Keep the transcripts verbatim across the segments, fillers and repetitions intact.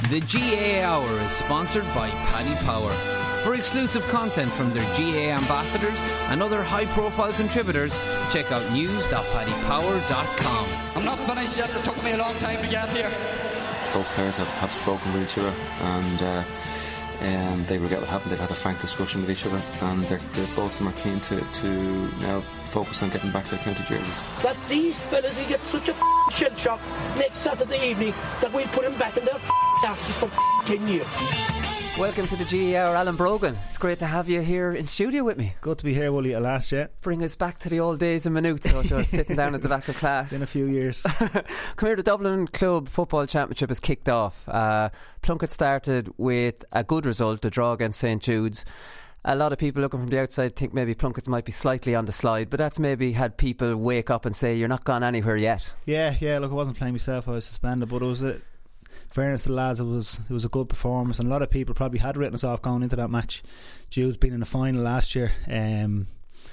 The G A A Hour is sponsored by Paddy Power. For exclusive content from their G A A ambassadors and other high-profile contributors, check out news dot paddy power dot com. I'm not finished yet. It took me a long time to get here. Both players have, have spoken with each other, and uh, um, they regret what happened. They've had a frank discussion with each other, and they're, they're, both of them are keen to, to now focus on getting back their county jerseys. That these fellas will get such a shell shock next Saturday evening that we'll put them back in their asses for ten years. Welcome to the G A A Hour, Alan Brogan. It's great to have you here in studio with me. Good to be here, Wooly, at last, yeah. Bring us back to the old days and minutes, so I was sitting down at the back of class. Been a few years. Come here, the Dublin Club Football Championship has kicked off. Uh, Plunkett started with a good result, a draw against Saint Jude's. A lot of people looking from the outside think maybe Plunkett's might be slightly on the slide, but that's maybe had people wake up and say, you're not gone anywhere yet. Yeah, yeah, look, I wasn't playing myself, I was suspended, but it was a... fairness to the lads, it was it was a good performance, and a lot of people probably had written us off going into that match. Jude's been in the final last year. Um,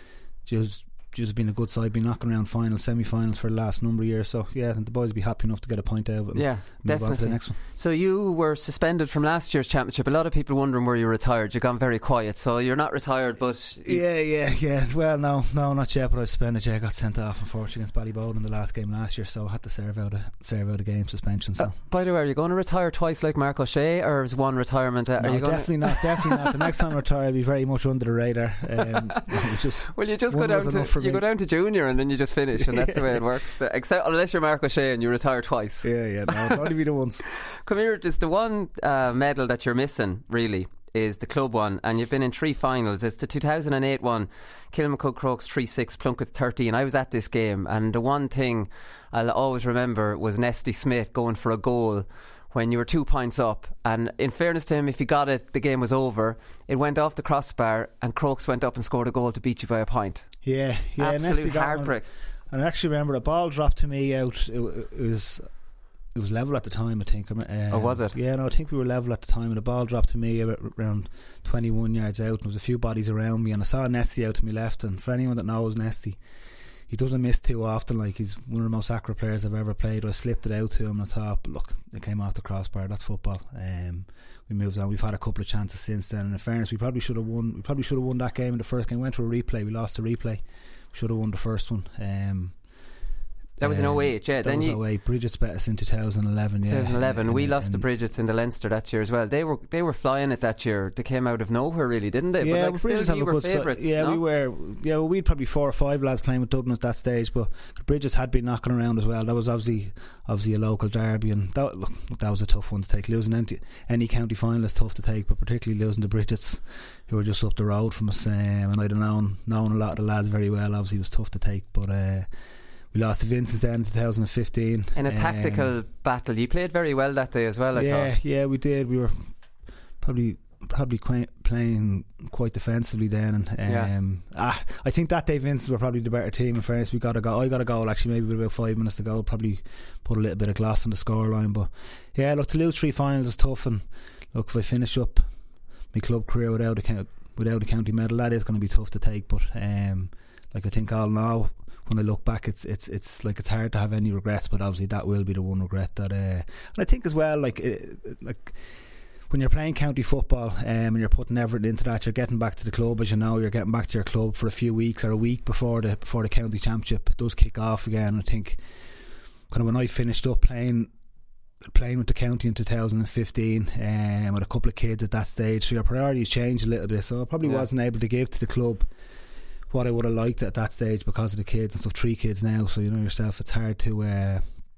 Jude's Jude's been a good side, been knocking around finals, semi-finals for the last number of years. So yeah, I think the boys will be happy enough to get a point out of it. Yeah, move definitely. on to the next one. So you were suspended from last year's championship. A lot of people wondering where you retired. You've gone very quiet, so you're not retired, but yeah, yeah, yeah. Well, no, no, not yet. But I was suspended. Yeah, I got sent off unfortunately against Ballyboden in the last game last year, so I had to serve out a serve out a game suspension. So, uh, by the way, are you going to retire twice like Mark O'Shea, or is one retirement? Uh, no, are you definitely going not. Definitely not. The next time I retire, I'll be very much under the radar. Um, just well, you just go down to you go down to junior, and then you just finish, and that's the way it works. The, except unless you're Mark O'Shea and you retire twice. Yeah, yeah. No, it'll only be the once. Come here, just the one uh, medal that you're missing, really, is the club one, and you've been in three finals. It's the two thousand eight one, Kilmacud Crokes three six, Plunkett thirteen. I was at this game, and the one thing I'll always remember was Nesty Smith going for a goal when you were two points up, and in fairness to him, if he got it, the game was over. It went off the crossbar, and Crokes went up and scored a goal to beat you by a point. Yeah, yeah. Absolute heartbreak. And I actually remember a ball dropped to me out. It, it was it was level at the time, I think. Um, oh, was it? Yeah, no, I think we were level at the time, and the ball dropped to me around twenty-one yards out, and there was a few bodies around me, and I saw Nesty out to my left. And for anyone that knows Nesty, he doesn't miss too often. Like, he's one of the most accurate players I've ever played. I slipped it out to him, and I thought, look, it came off the crossbar. That's football. Um, we moved on. We've had a couple of chances since then, and in fairness, we probably should have won. We probably should have won that game in the first game. We went to a replay. We lost the replay. We should have won the first one. Um, That was in oh eight, yeah. That then was you oh eight. Bridget's bet us in two thousand eleven, yeah. twenty eleven. And, we and, lost and the Bridgets in the Leinster that year as well. They were they were flying it that year. They came out of nowhere, really, didn't they? Yeah, but like, still, have you a were good favourites. Si- yeah, no? we were. Yeah, well, we'd probably four or five lads playing with Dublin at that stage, but Bridget's had been knocking around as well. That was obviously obviously a local derby, and that, look, that was a tough one to take. Losing any, any county final is tough to take, but particularly losing the Bridgets, who were just up the road from us, um, and I'd have known known a lot of the lads very well. Obviously, it was tough to take, but. Uh, We lost to Vincent's then in two thousand fifteen. In a um, tactical battle. You played very well that day as well, I yeah, thought. Yeah, we did. We were probably probably quite playing quite defensively then. And um, yeah. ah, I think that day Vincent's were probably the better team. In fairness, we got a goal. I got a goal actually, maybe with about five minutes to go. Probably put a little bit of gloss on the scoreline. But yeah, look, to lose three finals is tough. And look, if I finish up my club career without a, without a county medal, that is going to be tough to take. But um, like I think all now, when I look back, it's it's it's like it's hard to have any regrets, but obviously that will be the one regret that. Uh, and I think as well, like uh, like when you're playing county football um, and you're putting everything into that, you're getting back to the club, as you know, you're getting back to your club for a few weeks or a week before the before the county championship does kick off again. I think kind of when I finished up playing. playing with the county in two thousand fifteen um, with a couple of kids at that stage, so your priorities changed a little bit, so I probably yeah. wasn't able to give to the club what I would have liked at that stage because of the kids and stuff. Three kids now, so you know yourself, it's hard to uh,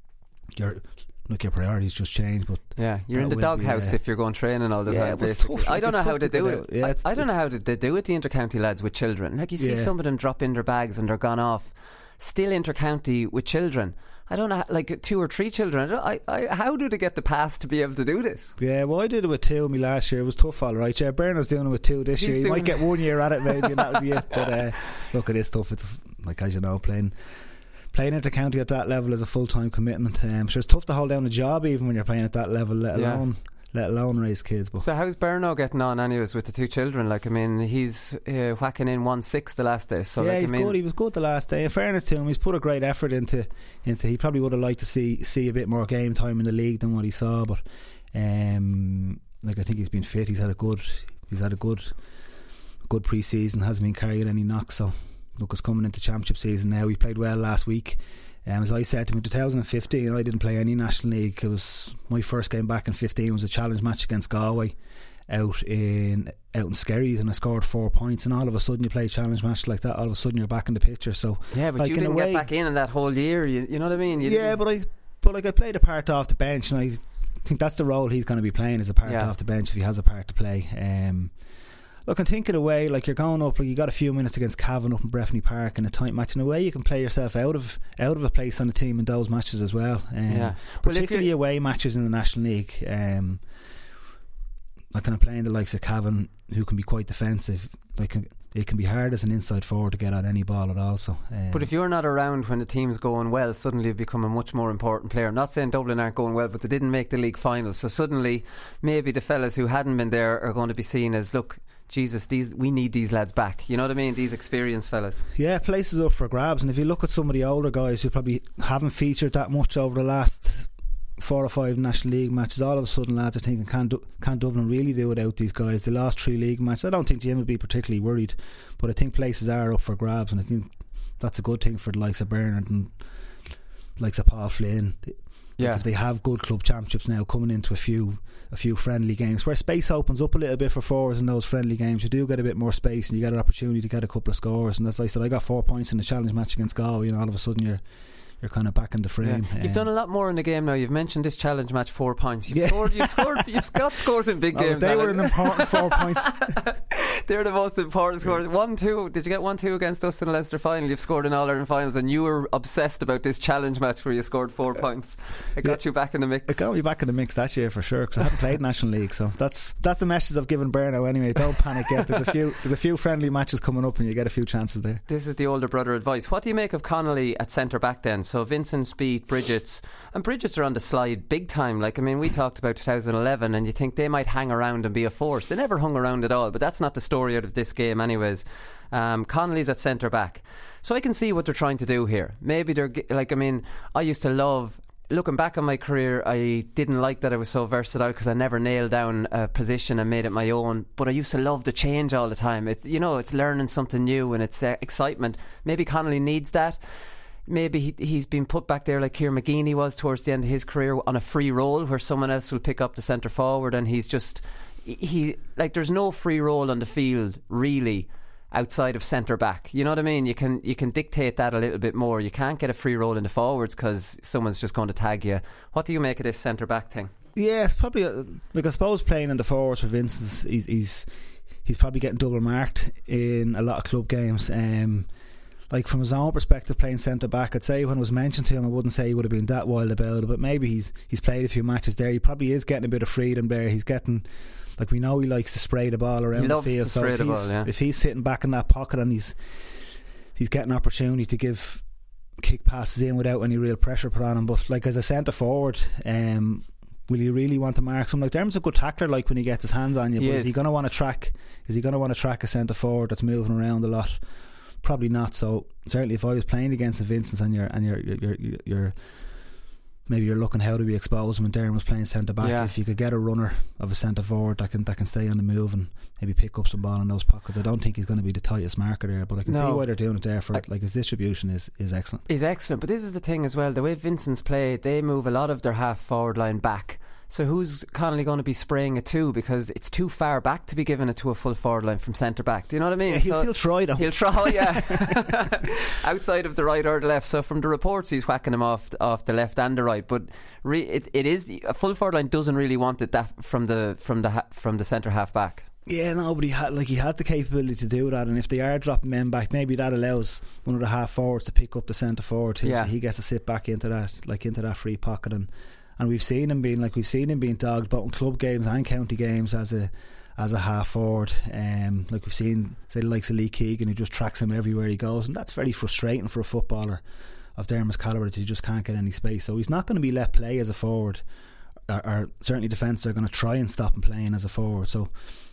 your look your priorities just change. But yeah, you're in the doghouse uh, if you're going training all the yeah, time. Basically, tough, I don't know how to do it. Yeah, I, I don't know how they do it. The intercounty lads with children, like you see yeah. some of them drop in their bags and they're gone off. Still intercounty with children. I don't know, how, like two or three children. I, I, I, how do they get the pass to be able to do this? Yeah, well, I did it with two of me last year. It was tough, all right. Yeah, Bernard's doing it with two this He's year. He might get one year at it, maybe, and that would be it. But uh, look, it is tough. It's like, as you know, playing playing at the county at that level is a full time commitment. Um, sure, it's tough to hold down a job even when you're playing at that level, let yeah. alone. let alone raise kids. But so how's Berno getting on anyways with the two children? Like, I mean, he's uh, whacking in one six the last day. So yeah, like, he's I mean, good. He was good the last day. In fairness to him, he's put a great effort into into. He probably would have liked to see see a bit more game time in the league than what he saw, but Um, like I think he's been fit. He's had a good. He's had a good, good pre-season. Hasn't been carrying any knocks. So look, it's coming into championship season now. He played well last week. Um, as I said to him in twenty fifteen, I didn't play any National League. It was my first game back in fifteen. Was a challenge match against Galway out in out in Skerries, and I scored four points. And all of a sudden, you play a challenge match like that. All of a sudden, you're back in the picture. So yeah, but like, you in didn't a way, get back in in that whole year. You, you know what I mean? You yeah, but I but like I played a part off the bench, and I think that's the role he's going to be playing, as a part yeah. off the bench if he has a part to play. Um, Look, I'm thinking away, like you're going up, like you got a few minutes against Cavan up in Breffni Park in a tight match. In a way, you can play yourself out of out of a place on the team in those matches as well. Um, yeah. Particularly well, away matches in the National League. Um, like kind of playing the likes of Cavan, who can be quite defensive. Like it can be hard as an inside forward to get at any ball at all. So, um, but if you're not around when the team's going well, suddenly you become a much more important player. I'm not saying Dublin aren't going well, but they didn't make the league final. So suddenly, maybe the fellas who hadn't been there are going to be seen as, look, Jesus, these we need these lads back. You know what I mean? These experienced fellas. Yeah, places up for grabs. And if you look at some of the older guys who probably haven't featured that much over the last four or five National League matches, all of a sudden lads are thinking, can, du- can Dublin really do without these guys? They lost three league matches. I don't think Jim would be particularly worried, but I think places are up for grabs, and I think that's a good thing for the likes of Bernard and likes of Paul Flynn. Yeah. If they have good club championships now coming into a few a few friendly games where space opens up a little bit for forwards in those friendly games, you do get a bit more space and you get an opportunity to get a couple of scores. And as I said, I got four points in the challenge match against Galway, and all of a sudden you're you're kind of back in the frame. Yeah. You've um, done a lot more in the game now. You've mentioned this challenge match, four points. You've yeah. scored. You've scored. You've got scores in big oh, games. They were an important four points. They're the most important scores. One, two. Did you get one, two against us in the Leinster final? You've scored in All Ireland finals, and you were obsessed about this challenge match where you scored four points. It got yeah. you back in the mix. It got me back in the mix that year for sure, because I haven't played National League. So that's that's the message I've given Berno anyway. Don't panic yet. There's a few there's a few friendly matches coming up, and you get a few chances there. This is the older brother advice. What do you make of Connolly at centre back then? So Vincent, Speed, Bridget's, and Bridget's are on the slide big time. Like I mean, we talked about two thousand eleven, and you think they might hang around and be a force. They never hung around at all, but that's not the story out of this game anyways. um, Connolly's at centre back, so I can see what they're trying to do here. Maybe they're like, I mean, I used to love, looking back on my career, I didn't like that I was so versatile because I never nailed down a position and made it my own, but I used to love the change all the time. It's, you know, it's learning something new and it's uh, excitement. Maybe Connolly needs that. Maybe he, he's been put back there like Kieran McGeeney was towards the end of his career on a free role where someone else will pick up the centre forward, and he's just he like there's no free role on the field really outside of centre back. You know what I mean? You can you can dictate that a little bit more. You can't get a free role in the forwards because someone's just going to tag you. What do you make of this centre back thing? Yeah, it's probably a, like I suppose playing in the forwards for Vince, he's he's he's probably getting double marked in a lot of club games. Um, like from his own perspective, playing centre back, I'd say when it was mentioned to him, I wouldn't say he would have been that wild about it, but maybe he's he's played a few matches there. He probably is getting a bit of freedom there. He's getting, like, we know he likes to spray the ball around the field. So if he's, ball, yeah. if he's sitting back in that pocket and he's he's getting an opportunity to give kick passes in without any real pressure put on him. But like as a centre forward, um, will you really want to mark someone? Like Dermot's a good tackler, like when he gets his hands on you. He but is. is he going to want to track? Is he going to want to track a centre forward that's moving around a lot? Probably not. So certainly, if I was playing against the Vincents and you're and you're you're, you're, you're maybe you're looking how do we expose him, and Darren was playing centre back, yeah. if you could get a runner of a centre forward that can that can stay on the move and maybe pick up some ball in those pockets, I don't think he's going to be the tightest marker there, but I can no. see why they're doing it there. For I, like his distribution is, is excellent. Is excellent, but this is the thing as well. The way Vincent's play, they move a lot of their half forward line back. So who's Connolly going to be spraying it to? Because it's too far back to be giving it to a full forward line from centre back. Do you know what I mean? Yeah, he'll so still try though. He'll try, yeah. Outside of the right or the left. So from the reports, he's whacking him off off the left and the right. But re- it it is a full forward line doesn't really want it that from the from the ha- from the centre half back. Yeah, no, but he ha- like he has the capability to do that, and if they are dropping men back, maybe that allows one of the half forwards to pick up the centre forward too. Yeah. So he gets to sit back into that, like into that free pocket, and. And we've seen him being like we've seen him being dogged both in club games and county games as a as a half forward. Um, like we've seen, say the likes of Lee Keegan, who just tracks him everywhere he goes, and that's very frustrating for a footballer of Dermot's calibre that you just can't get any space. So he's not going to be let play as a forward, or, or certainly defence are going to try and stop him playing as a forward. So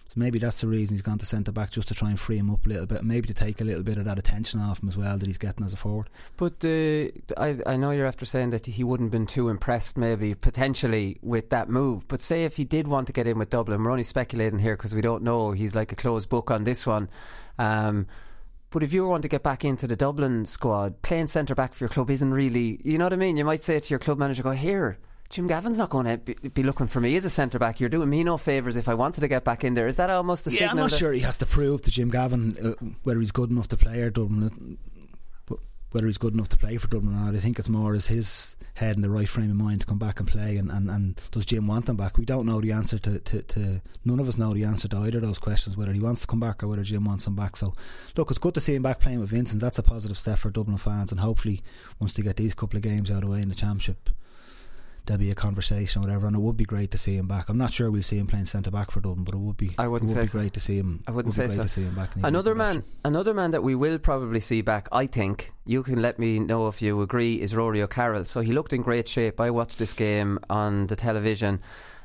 So maybe that's the reason he's gone to centre back, just to try and free him up a little bit, maybe to take a little bit of that attention off him as well that he's getting as a forward. But uh, I, I know you're after saying that he wouldn't have been too impressed maybe potentially with that move, but say if he did want to get in with Dublin, we're only speculating here because we don't know, he's like a closed book on this one, um, but if you want to get back into the Dublin squad, playing centre back for your club isn't really, you know what I mean, you might say to your club manager, go, here, Jim Gavin's not going to be, be looking for me as a centre back. You're doing me no favours if I wanted to get back in there. Is that almost the yeah, signal? Yeah, I'm not that sure he has to prove to Jim Gavin uh, whether he's good enough to play or Dublin, whether he's good enough to play for Dublin or not. I think it's more as his head in the right frame of mind to come back and play, and, and, and does Jim want him back? We don't know the answer to, to, to none of us know the answer to either of those questions, whether he wants to come back or whether Jim wants him back. So look, it's good to see him back playing with Vincent. That's a positive step for Dublin fans, and hopefully once they get these couple of games out of the way in the Championship, there'll be a conversation or whatever, and it would be great to see him back. I'm not sure we'll see him playing centre back for Dublin, but it would be I wouldn't it would say be so. great to see him. I wouldn't would be say great so. to see him back. Another man, another man that we will probably see back, I think, you can let me know if you agree, is Rory O'Carroll. So he looked in great shape. I watched this game on the television.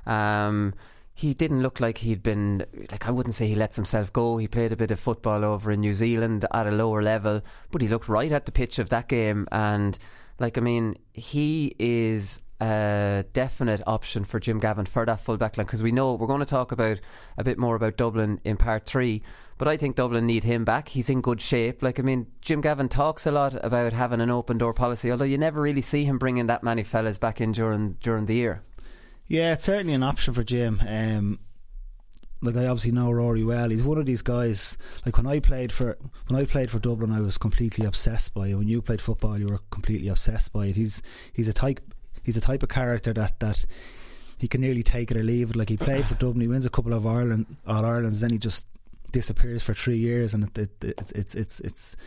Um, he didn't look like he'd been, like I wouldn't say he lets himself go. He played a bit of football over in New Zealand at a lower level, but he looked right at the pitch of that game. And like, I mean, he is a definite option for Jim Gavin for that full back line, because we know we're going to talk about a bit more about Dublin in part three, but I think Dublin need him back. He's in good shape. Like, I mean, Jim Gavin talks a lot about having an open door policy, although you never really see him bringing that many fellas back in during during the year. Yeah, it's certainly an option for Jim. um, Like, I obviously know Rory well. He's one of these guys. Like, when I played for when I played for Dublin, I was completely obsessed by it. When you played football, you were completely obsessed by it. He's he's a type he's a type of character that, that he can nearly take it or leave it. Like, he played for Dublin, he wins a couple of Ireland All Irelands, then he just disappears for three years, and it, it, it, it's it's it's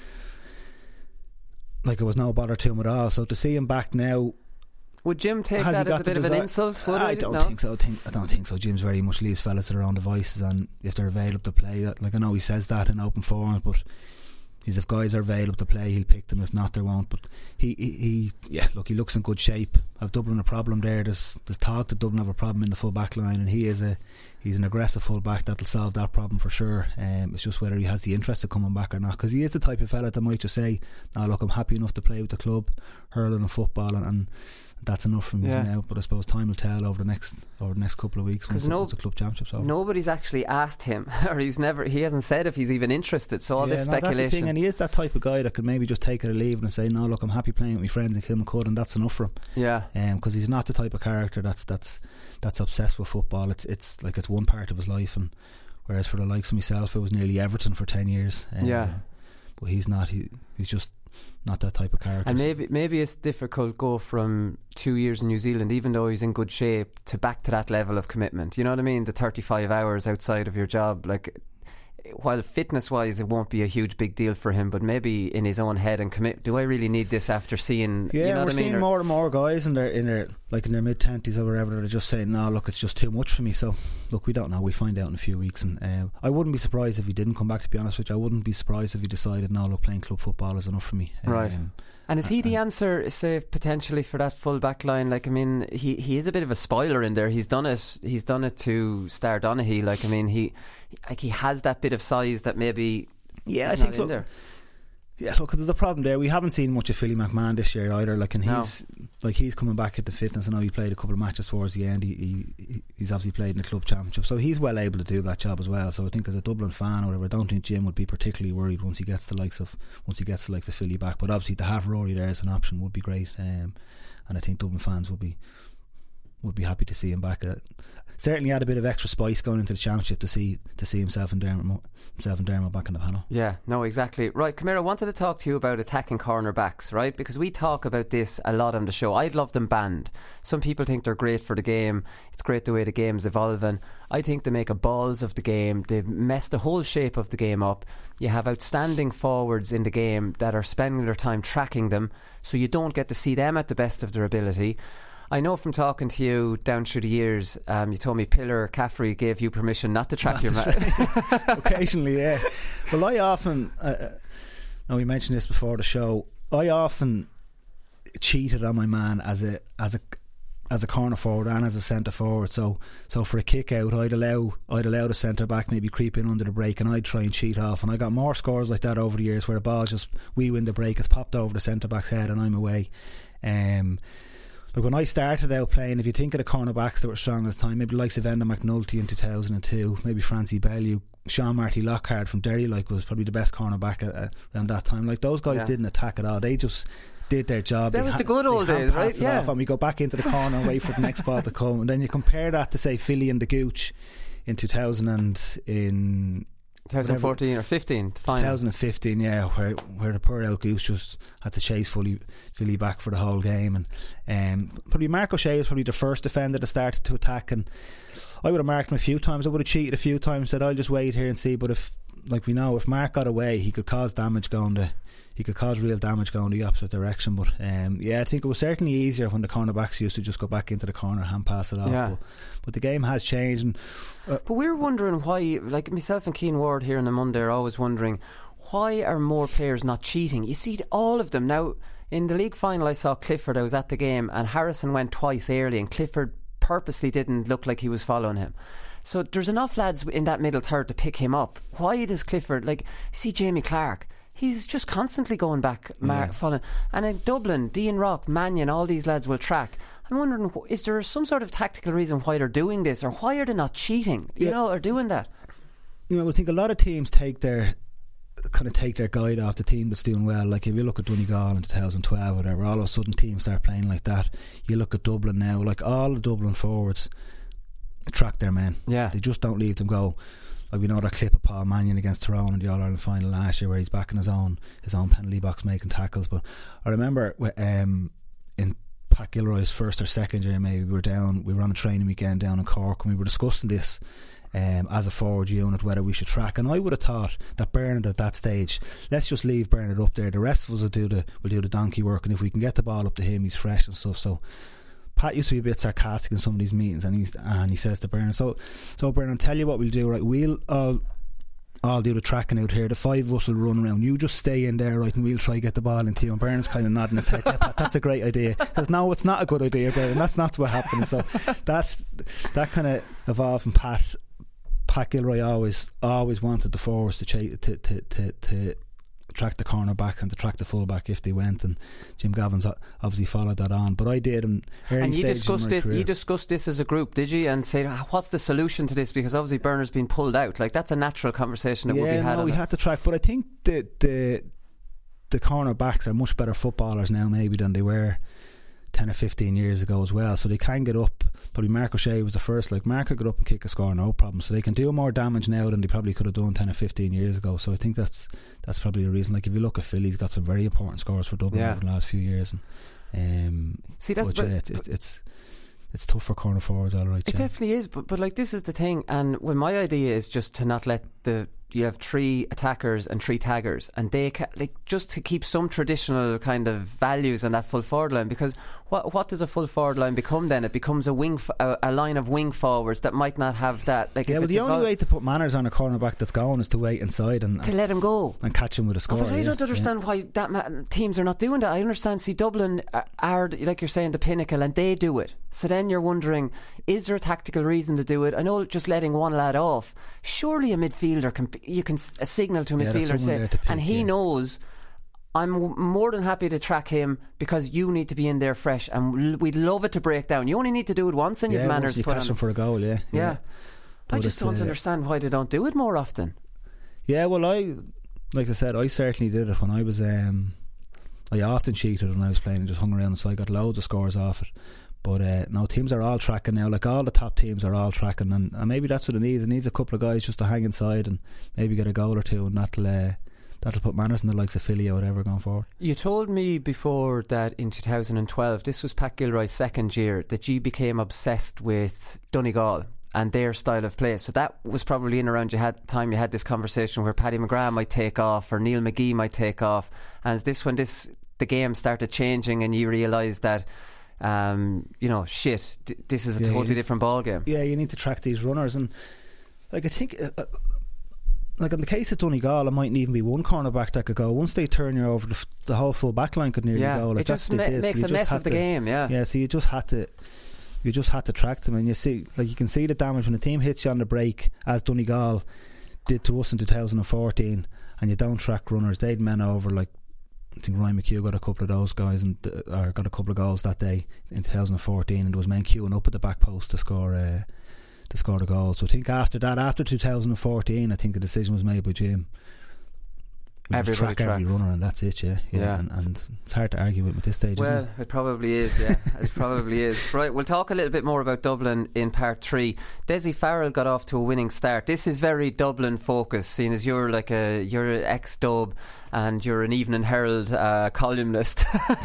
like it was no bother to him at all. So to see him back now. Would Jim take that as a bit of an insult? Would I I don't no? think so. I, think, I don't think so. Jim's very much leaves fellas to their own devices, and if they're available to play, like, I know he says that in open forums, but he's, if guys are available to play, he'll pick them. If not, they won't. But he, he, he yeah, look, he looks in good shape. Have Dublin a problem there? There's, there's talk that Dublin have a problem in the full back line, and he is a he's an aggressive full back that'll solve that problem for sure. Um, it's just whether he has the interest of coming back or not, because he is the type of fella that might just say, "No, look, I'm happy enough to play with the club, hurling and football, and." and that's enough for me yeah. now. But I suppose time will tell over the next over the next couple of weeks once, no, once the club championship's over. Nobody's actually asked him, or he's never he hasn't said if he's even interested. So all yeah, this no, speculation. That's the thing, and he is that type of guy that could maybe just take it or leave it and say, "No, look, I'm happy playing with my friends in Kilmacud, and that's enough for him." Yeah, because um, he's not the type of character that's that's that's obsessed with football. It's it's like it's one part of his life, and whereas for the likes of myself, it was nearly Everton for ten years. Um, yeah, but he's not. He, he's just. Not that type of character. And maybe maybe it's difficult go from two years in New Zealand, even though he's in good shape, to back to that level of commitment. You know what I mean? The thirty-five hours outside of your job, like, while fitness wise it won't be a huge big deal for him, but maybe in his own head and commit, do I really need this after seeing yeah you know we're what I mean? seeing or, more and more guys in their in their like in their mid twenties or whatever, they're just saying, no, look, it's just too much for me. So look, we don't know, we'll find out in a few weeks. And um, I wouldn't be surprised if he didn't come back, to be honest with you. I wouldn't be surprised if he decided, no, look, playing club football is enough for me. Right. um, And is he the answer, say, potentially for that full back line? Like, I mean, he, he is a bit of a spoiler in there. He's done it. He's done it to Star Donaghy. Like, I mean, he like he has that bit of size that maybe. Yeah, I not think. in Look, there. yeah, look, there's a problem there. We haven't seen much of Philly McMahon this year either. Like, and he's no. like he's coming back at the fitness. I know he played a couple of matches towards the end. He, he he's obviously played in the club championship, so he's well able to do that job as well. So I think as a Dublin fan or whatever, I don't think Jim would be particularly worried once he gets the likes of once he gets the likes of Philly back. But obviously to have Rory there as an option would be great, um, and I think Dublin fans would be would be happy to see him back. Uh, certainly had a bit of extra spice going into the championship to see to see himself and Dermot himself and Dermot back in the panel. Yeah, no, exactly. Right, Camira, I wanted to talk to you about attacking cornerbacks, right? Because we talk about this a lot on the show. I'd love them banned. Some people think they're great for the game. It's great the way the game's evolving. I think they make a balls of the game. They mess the whole shape of the game up. You have outstanding forwards in the game that are spending their time tracking them, so you don't get to see them at the best of their ability. I know from talking to you down through the years, um, you told me Pillar Caffrey gave you permission not to track not your man. Occasionally, yeah. Well, I often, uh, now we mentioned this before the show, I often cheated on my man as a as a as a corner forward and as a centre forward. So so for a kick out, I'd allow I'd allow the centre back maybe creep in under the break, and I'd try and cheat off. And I got more scores like that over the years where the ball just, we win the break, it's popped over the centre back's head and I'm away. Um, like when I started out playing, if you think of the cornerbacks that were strong at the time, maybe the likes of Enda McNulty in two thousand two, maybe Francie Bellew, Sean Marty Lockhart from Derry, like, was probably the best cornerback at, uh, around that time. Like, those guys yeah. didn't attack at all. They just did their job. That they was ha- the good old days, right? Yeah. Off and we go back into the corner and wait for the next ball to come. And then you compare that to, say, Philly and the Gooch in two thousand and in twenty fourteen whatever, or fifteen, the final. twenty fifteen, yeah, where where the poor old Goose just had to chase Philly, Philly back for the whole game. And um, probably Mark O'Shea was probably the first defender that started to attack. And I would have marked him a few times. I would have cheated a few times. Said I'll just wait here and see. But if, like we know, if Mark got away, he could cause damage going the. He could cause real damage going the opposite direction. But um, yeah, I think it was certainly easier when the cornerbacks used to just go back into the corner, hand pass it off. Yeah. But, but the game has changed. And, uh, but we're wondering why, like myself and Keane Ward here in the Monday are always wondering, why are more players not cheating? You see all of them. Now, in the league final I saw Clifford, I was at the game, and Harrison went twice early and Clifford purposely didn't look like he was following him. So there's enough lads in that middle third to pick him up. Why does Clifford, like, see Jamie Clark, he's just constantly going back, mar- yeah. following. And in Dublin, Dean Rock, Mannion, all these lads will track. I'm wondering, is there some sort of tactical reason why they're doing this, or why are they not cheating, you yeah. know, or doing that? You know, I think a lot of teams take their kind of take their guide off the team that's doing well. Like if you look at Donegal in twenty twelve, whatever, all of a sudden teams start playing like that. You look at Dublin now, like all the Dublin forwards track their men. Yeah, they just don't leave them go. Like we know that clip of Paul Mannion against Tyrone in the All-Ireland final last year where he's back in his own his own penalty box making tackles. But I remember um, in Pat Gilroy's first or second year, maybe we were down, we were on a training weekend down in Cork, and we were discussing this um, as a forward unit, whether we should track. And I would have thought that Bernard at that stage, let's just leave Bernard up there. The rest of us will do the will do the donkey work, and if we can get the ball up to him, he's fresh and stuff. So Pat used to be a bit sarcastic in some of these meetings, and he's and he says to Bernard, so so Bernard, I'll tell you what we'll do, right? We'll all I'll do the tracking out here. The five of us will run around. You just stay in there, right, and we'll try to get the ball into you. And Bernard's kind of nodding his head. Yeah, Pat, that's a great idea. He says, no, it's not a good idea, Bernard. That's not what happened. So that that kind of evolved from Pat. Pat Gilroy always always wanted the forwards to ch- to to to. to track the cornerback and to track the fullback if they went, and Jim Gavin's obviously followed that on. But I did in early and you stages discussed in my it career. You discussed this as a group, did you, and said what's the solution to this, because obviously Bernard's been pulled out. Like that's a natural conversation that yeah, would be had no, on we it. had to track, but I think the the the cornerbacks are much better footballers now maybe than they were ten or fifteen years ago as well, so they can get up. Probably Mark O'Shea was the first. Like Mark could get up and kick a score, no problem. So they can do more damage now than they probably could have done ten or fifteen years ago. So I think that's that's probably the reason. Like if you look at Philly, he's got some very important scores for Dublin yeah. over the last few years. And um, see, that's but, yeah, it's, it's it's it's tough for corner forwards, all right. It yeah. definitely is, but but like this is the thing. And when my idea is just to not let the you have three attackers and three taggers, and they ca- like just to keep some traditional kind of values on that full forward line, because what what does a full forward line become then? It becomes a wing f- a, a line of wing forwards that might not have that. Like yeah, well, the only way to put manners on a cornerback that's going is to wait inside and to let him go and catch him with a score. Oh, but I yeah, don't understand yeah. why that ma- teams are not doing that. I understand. See, Dublin are, are like you're saying the pinnacle, and they do it. So then you're wondering, is there a tactical reason to do it? I know just letting one lad off. Surely a midfielder can you can a signal to a yeah, midfielder say, pick, and he yeah. knows I'm w- more than happy to track him because you need to be in there fresh, and l- we'd love it to break down. You only need to do it once, and yeah, you've manners you put catch on him for a goal. Yeah, yeah. yeah. I just don't uh, understand why they don't do it more often. Yeah, well, I like I said, I certainly did it when I was. Um, I often cheated when I was playing and just hung around, so I got loads of scores off it. But uh, no, teams are all tracking now. Like all the top teams are all tracking, and, and maybe that's what it needs. It needs a couple of guys just to hang inside and maybe get a goal or two, and that'll uh, that'll put manners in the likes of Philly or whatever going forward. You told me before that in two thousand twelve, this was Pat Gilroy's second year, that you became obsessed with Donegal and their style of play. So that was probably in around you had time you had this conversation where Paddy McGrath might take off or Neil McGee might take off. And is this when this the game started changing and you realised that um, you know, shit, th- this is a yeah, totally need, different ball game. Yeah, you need to track these runners, and like I think uh, like in the case of Donegal, it mightn't even be one cornerback that could go. Once they turn you over, the, f- the whole full back line could nearly yeah, go. Like it just that's ma- it makes so a mess of the to, game. Yeah, yeah. So you just had to you just had to track them, and you see, like you can see the damage when a team hits you on the break, as Donegal did to us in two thousand fourteen, and you don't track runners. They'd men over, like I think Ryan McHugh got a couple of those guys, and or got a couple of goals that day in two thousand fourteen, and there was men queuing up at the back post to score uh, to score the goal. So I think after that, after two thousand fourteen, I think the decision was made by Jim. We just track every runner, and that's it. Yeah, yeah, yeah. And, and it's hard to argue with at this stage. Well, isn't it? it probably is. Yeah, it probably is. Right, we'll talk a little bit more about Dublin in part three. Dessie Farrell got off to a winning start. This is very Dublin focused, seeing as you're like a you're an ex-Dub and you're an Evening Herald uh, columnist.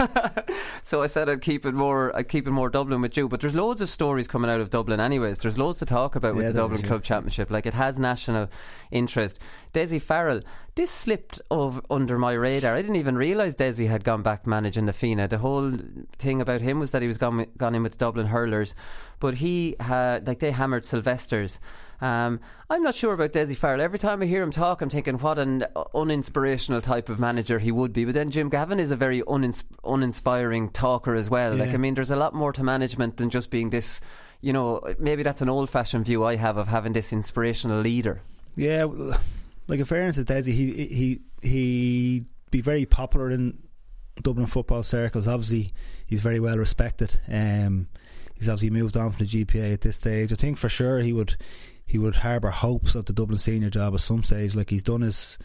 So I said I'd keep it more I'd keep it more Dublin with you. But there's loads of stories coming out of Dublin anyways. There's loads to talk about with yeah, the Dublin is, Club yeah. Championship. Like, it has national interest. Dessie Farrell, this slipped of, under my radar. I didn't even realise Dessie had gone back managing the FINA. The whole thing about him was that he was gone, gone in with the Dublin Hurlers, but he had, like, they hammered Sylvester's. Um, I'm not sure about Dessie Farrell. Every time I hear him talk, I'm thinking what an uninspirational type of manager he would be. But then Jim Gavin is a very unins- uninspiring talker as well. Yeah. Like, I mean, there's a lot more to management than just being this, you know, maybe that's an old-fashioned view I have of having this inspirational leader. Yeah, well, like in fairness to Dessie, he he he'd be very popular in Dublin football circles. Obviously, he's very well respected. Um, he's obviously moved on from the G P A at this stage. I think for sure he would he would harbour hopes of the Dublin senior job at some stage. Like, he's done his,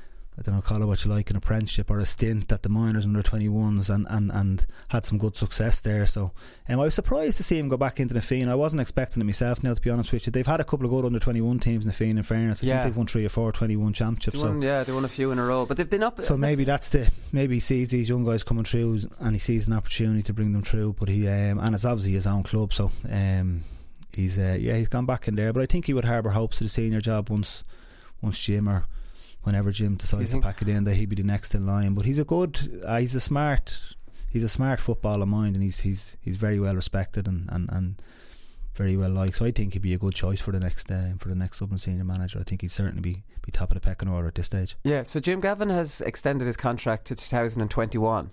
I don't know, call it what you like, an apprenticeship or a stint at the minors under twenty-ones, and, and, and had some good success there. So um, I was surprised to see him go back into the FINA. I wasn't expecting it myself, now, to be honest with you. They've had a couple of good under twenty-one teams in the FINA, in fairness. I yeah. think they've won three or four twenty-one championships. They won, so. Yeah, they won a few in a row, but they've been up. So maybe that's the maybe he sees these young guys coming through, and he sees an opportunity to bring them through. But he um, and it's obviously his own club, so um, he's uh, yeah he's gone back in there. But I think he would harbour hopes of the senior job once once Jim or whenever Jim decides to pack it in, that he'd be the next in line. But he's a good, uh, he's a smart, he's a smart footballer mind, and he's he's he's very well respected and, and, and very well liked. So I think he'd be a good choice for the next uh, for the next Dublin senior manager. I think he'd certainly be, be top of the pecking order at this stage. Yeah. So Jim Gavin has extended his contract to two thousand twenty-one.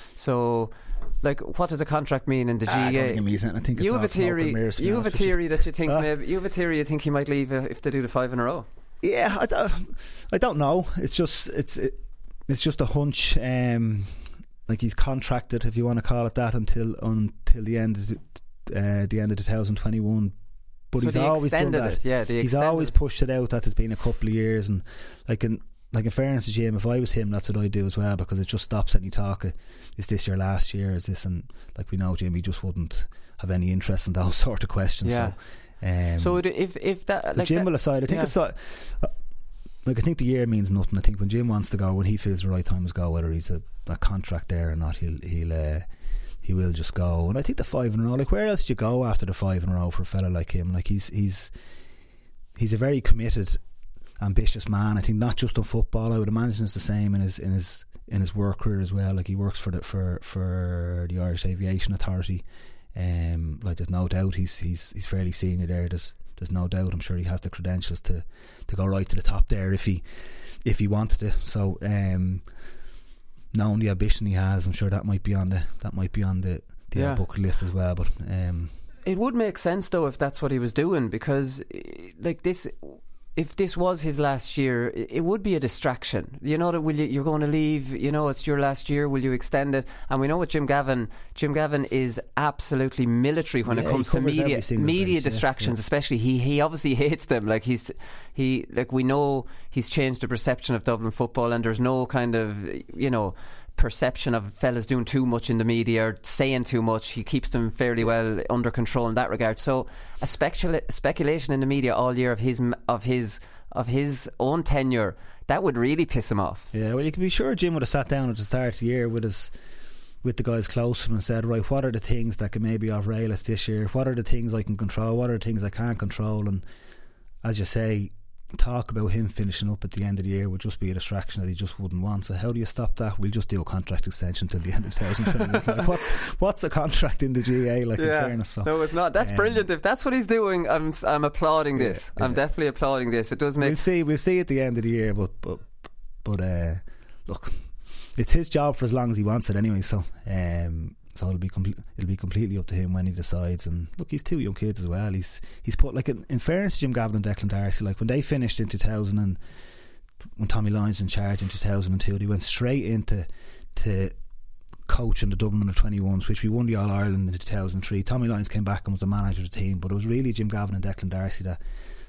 So, like, what does a contract mean in the G A A? Ah, don't think it means anything. I think it's you have all a theory. mirrors, You have a theory that you think uh, maybe you have a theory you think he might leave uh, if they do the five in a row. Yeah, I don't, I don't know. It's just it's it, it's just a hunch. Um, like, he's contracted, if you want to call it that, until until the end of the, uh, the end of two thousand twenty-one. But so he's always done that. It. Yeah, he's always pushed it out that it's been a couple of years, and like in like in fairness to Jim, if I was him, that's what I'd do as well, because it just stops any talk of, is this your last year? Is this? And like, we know Jim, he just wouldn't have any interest in those sort of questions. Yeah. So. Um, so if if that like Jim that, will decide. I think yeah. it's uh, like I think the year means nothing. I think when Jim wants to go, when he feels the right time is go, whether he's a, a contract there or not, he'll he'll uh, he will just go. And I think the five in a row, like, where else do you go after the five in a row for a fella like him? Like, he's he's he's a very committed, ambitious man. I think not just on football. I would imagine it's the same in his in his in his work career as well. Like, he works for the for for the Irish Aviation Authority. Um, like, there's no doubt he's he's he's fairly senior there. There's there's no doubt. I'm sure he has the credentials to, to go right to the top there if he if he wanted to. So, um, knowing the ambition he has, I'm sure that might be on the that might be on the, the yeah. bucket list as well. But um, it would make sense though if that's what he was doing, because like this. If this was his last year, it would be a distraction. You know that will you, you're going to leave. You know it's your last year. Will you extend it? And we know what Jim Gavin. Jim Gavin is absolutely military when yeah, it comes to media media place, distractions. Yeah, yeah. Especially he he obviously hates them. Like he's he like we know he's changed the perception of Dublin football, and there's no kind of you know. perception of fellas doing too much in the media or saying too much. He keeps them fairly well under control in that regard. So a specula- speculation in the media all year of his of his of his own tenure, that would really piss him off. Yeah, well, you can be sure Jim would have sat down at the start of the year with his with the guys close to him and said, right, what are the things that can maybe off-rail us this year? What are the things I can control? What are the things I can't control? And as you say, talk about him finishing up at the end of the year would just be a distraction that he just wouldn't want. So how do you stop that? We'll just do a contract extension till the end of twenty twenty. Like, what's what's a contract in the G A A, like, yeah. in fairness? So, no, it's not. That's um, brilliant. If that's what he's doing, I'm I'm applauding this. Yeah, I'm yeah. definitely applauding this. It does make. We'll see. We'll see at the end of the year. But but but uh, look, it's his job for as long as he wants it anyway. So um, So it'll be com- it'll be completely up to him when he decides. And look, he's two young kids as well. He's he's put like in, in fairness to Jim Gavin and Declan Darcy, like when they finished in two thousand and when Tommy Lyons was in charge in two thousand two, they went straight into to coaching the Dublin under twenty-ones, which we won the All Ireland in two thousand three. Tommy Lyons came back and was the manager of the team, but it was really Jim Gavin and Declan Darcy that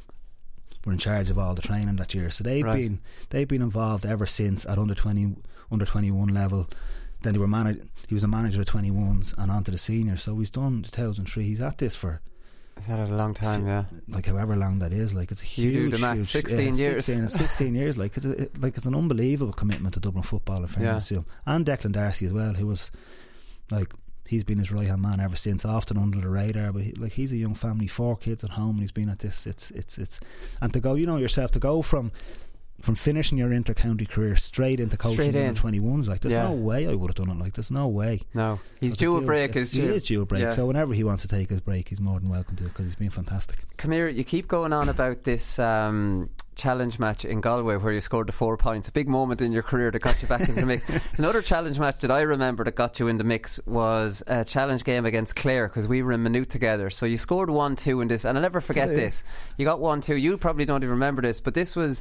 were in charge of all the training that year. So they've right. been they've been involved ever since at under twenty under twenty-one level. Then they were managed. He was a manager of twenty-ones and on to the seniors. So he's done two thousand three. He's at this for. He's had it a long time, yeah. Like however long that is, like it's a huge. You do the math. Huge, sixteen yeah, years. sixteen, sixteen years. Like it's a, it, like it's an unbelievable commitment to Dublin football in fairness yeah. to him, and Declan Darcy as well, who was like he's been his right hand man ever since, often under the radar. But he, like he's a young family, four kids at home, and he's been at this. It's it's it's, and to go, you know yourself, to go from. From finishing your inter-county career straight into coaching in twenty-ones, like there's yeah. no way I would have done it. Like there's no way. No, he's due a break. Is due. He is due a break. Yeah. So whenever he wants to take his break, he's more than welcome to, because he's been fantastic. Come here, you keep going on about this um, challenge match in Galway where you scored the four points. A big moment in your career that got you back into the mix. Another challenge match that I remember that got you in the mix was a challenge game against Clare, because we were in Maynooth together. So you scored one two in this, and I'll never forget yeah. this. You got one two. You probably don't even remember this, but this was.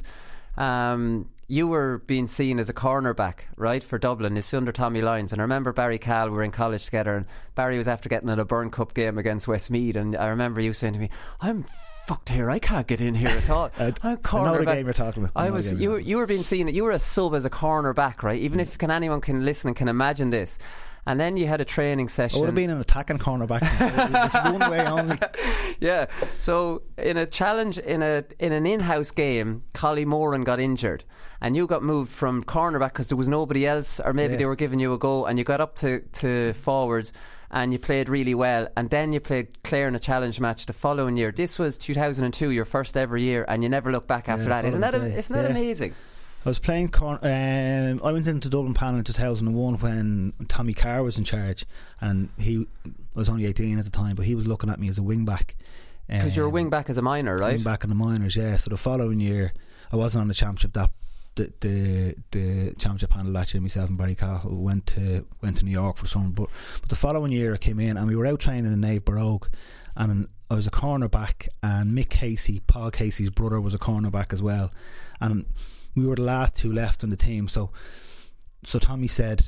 Um, you were being seen as a cornerback, right, for Dublin. It's under Tommy Lyons, and I remember Barry Cal, we were in college together, and Barry was after getting in a Byrne Cup game against Westmeath, and I remember you saying to me, I'm fucked here, I can't get in here at all. I, I'm cornerback. I know the game you're talking about. I, I was you were, you were being seen, you were a sub as a cornerback, right, even mm. if can anyone can listen and can imagine this. And then you had a training session. I would have been an attacking cornerback. Just one way only. Yeah. So in a challenge, in a in an in-house game, Collie Moran got injured, and you got moved from cornerback because there was nobody else, or maybe yeah. they were giving you a go, and you got up to, to forwards, and you played really well. And then you played Clare in a challenge match the following year. This was two thousand two, your first ever year, and you never looked back after yeah, that. Isn't that a, isn't that yeah. amazing? I was playing corner. Um, I went into Dublin Panel in two thousand one when Tommy Carr was in charge, and he I was only eighteen at the time, but he was looking at me as a wing back. Because um, you're a wing back as a minor, right? Wing back in the minors, yeah. So the following year, I wasn't on the championship. That the the, the championship panel that year, myself and Barry Cahill went to went to New York for the summer. But but the following year, I came in and we were out training in Nave Baroque, and I was a cornerback, and Mick Casey, Paul Casey's brother, was a cornerback as well, and we were the last two left in the team. So so Tommy said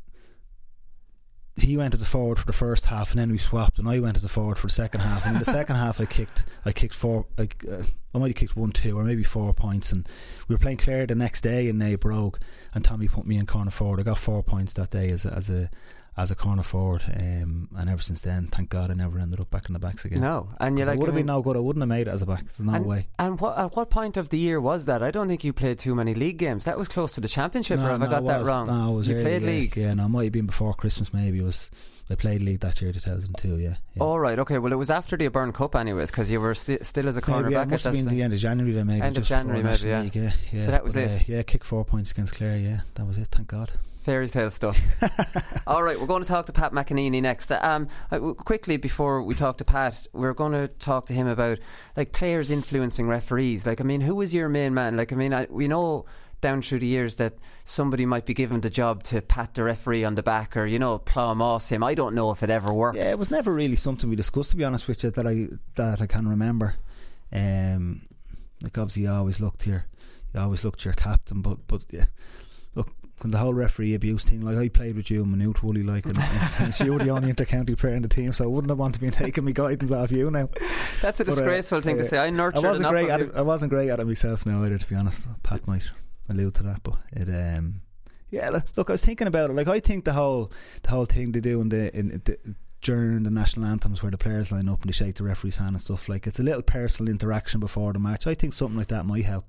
he went as a forward for the first half, and then we swapped, and I went as a forward for the second half. And in the second half, I kicked, I kicked four, I, uh, I might have kicked one, two, or maybe four points. And we were playing Clare the next day in Nave Baroque, and Tommy put me in corner forward. I got four points that day as a, as a as a corner forward, um, and ever since then, thank God, I never ended up back in the backs again. No, and you like, I would have I mean, been no good. I wouldn't have made it as a back. There's no and, way. And what, at what point of the year was that? I don't think you played too many league games. That was close to the championship, no, or have no, I got was, that wrong? No, it was you early, played yeah, league. Yeah, no, it might have been before Christmas. Maybe it was. I played league that year, two thousand two. Yeah. yeah. All right. Okay. Well, it was after the Byrne Cup, anyways, because you were sti- still as a cornerback. Yeah, it must have been the end of January then, maybe. End of January, maybe. Yeah. League, yeah, yeah. So that was but, it. Uh, yeah, kicked four points against Clare. Yeah, that was it. Thank God. Fairy tale stuff. All right, we're going to talk to Pat McEneaney next. Um, quickly before we talk to Pat, we're going to talk to him about like players influencing referees. Like, I mean, who was your main man? Like, I mean, I, we know down through the years that somebody might be given the job to pat the referee on the back, or, you know, plough moss him. I don't know if it ever worked. Yeah, it was never really something we discussed, to be honest with you, that I that I can remember. Um, like, obviously, you always looked to your, you always looked to your captain, but but yeah. And the whole referee abuse thing, like I played with you in Maynooth, Wooly, like, and, and you were the only inter-county player in the team, so I wouldn't have wanted to be taking me guidance off you now. That's a but, disgraceful uh, thing uh, to say. I nurtured I wasn't enough great of at you. it. I wasn't great at it myself now either, to be honest. Pat might allude to that, but it um yeah. Look, I was thinking about it. Like, I think the whole the whole thing they do in the in the during the national anthems where the players line up and they shake the referee's hand and stuff, like, it's a little personal interaction before the match. I think something like that might help.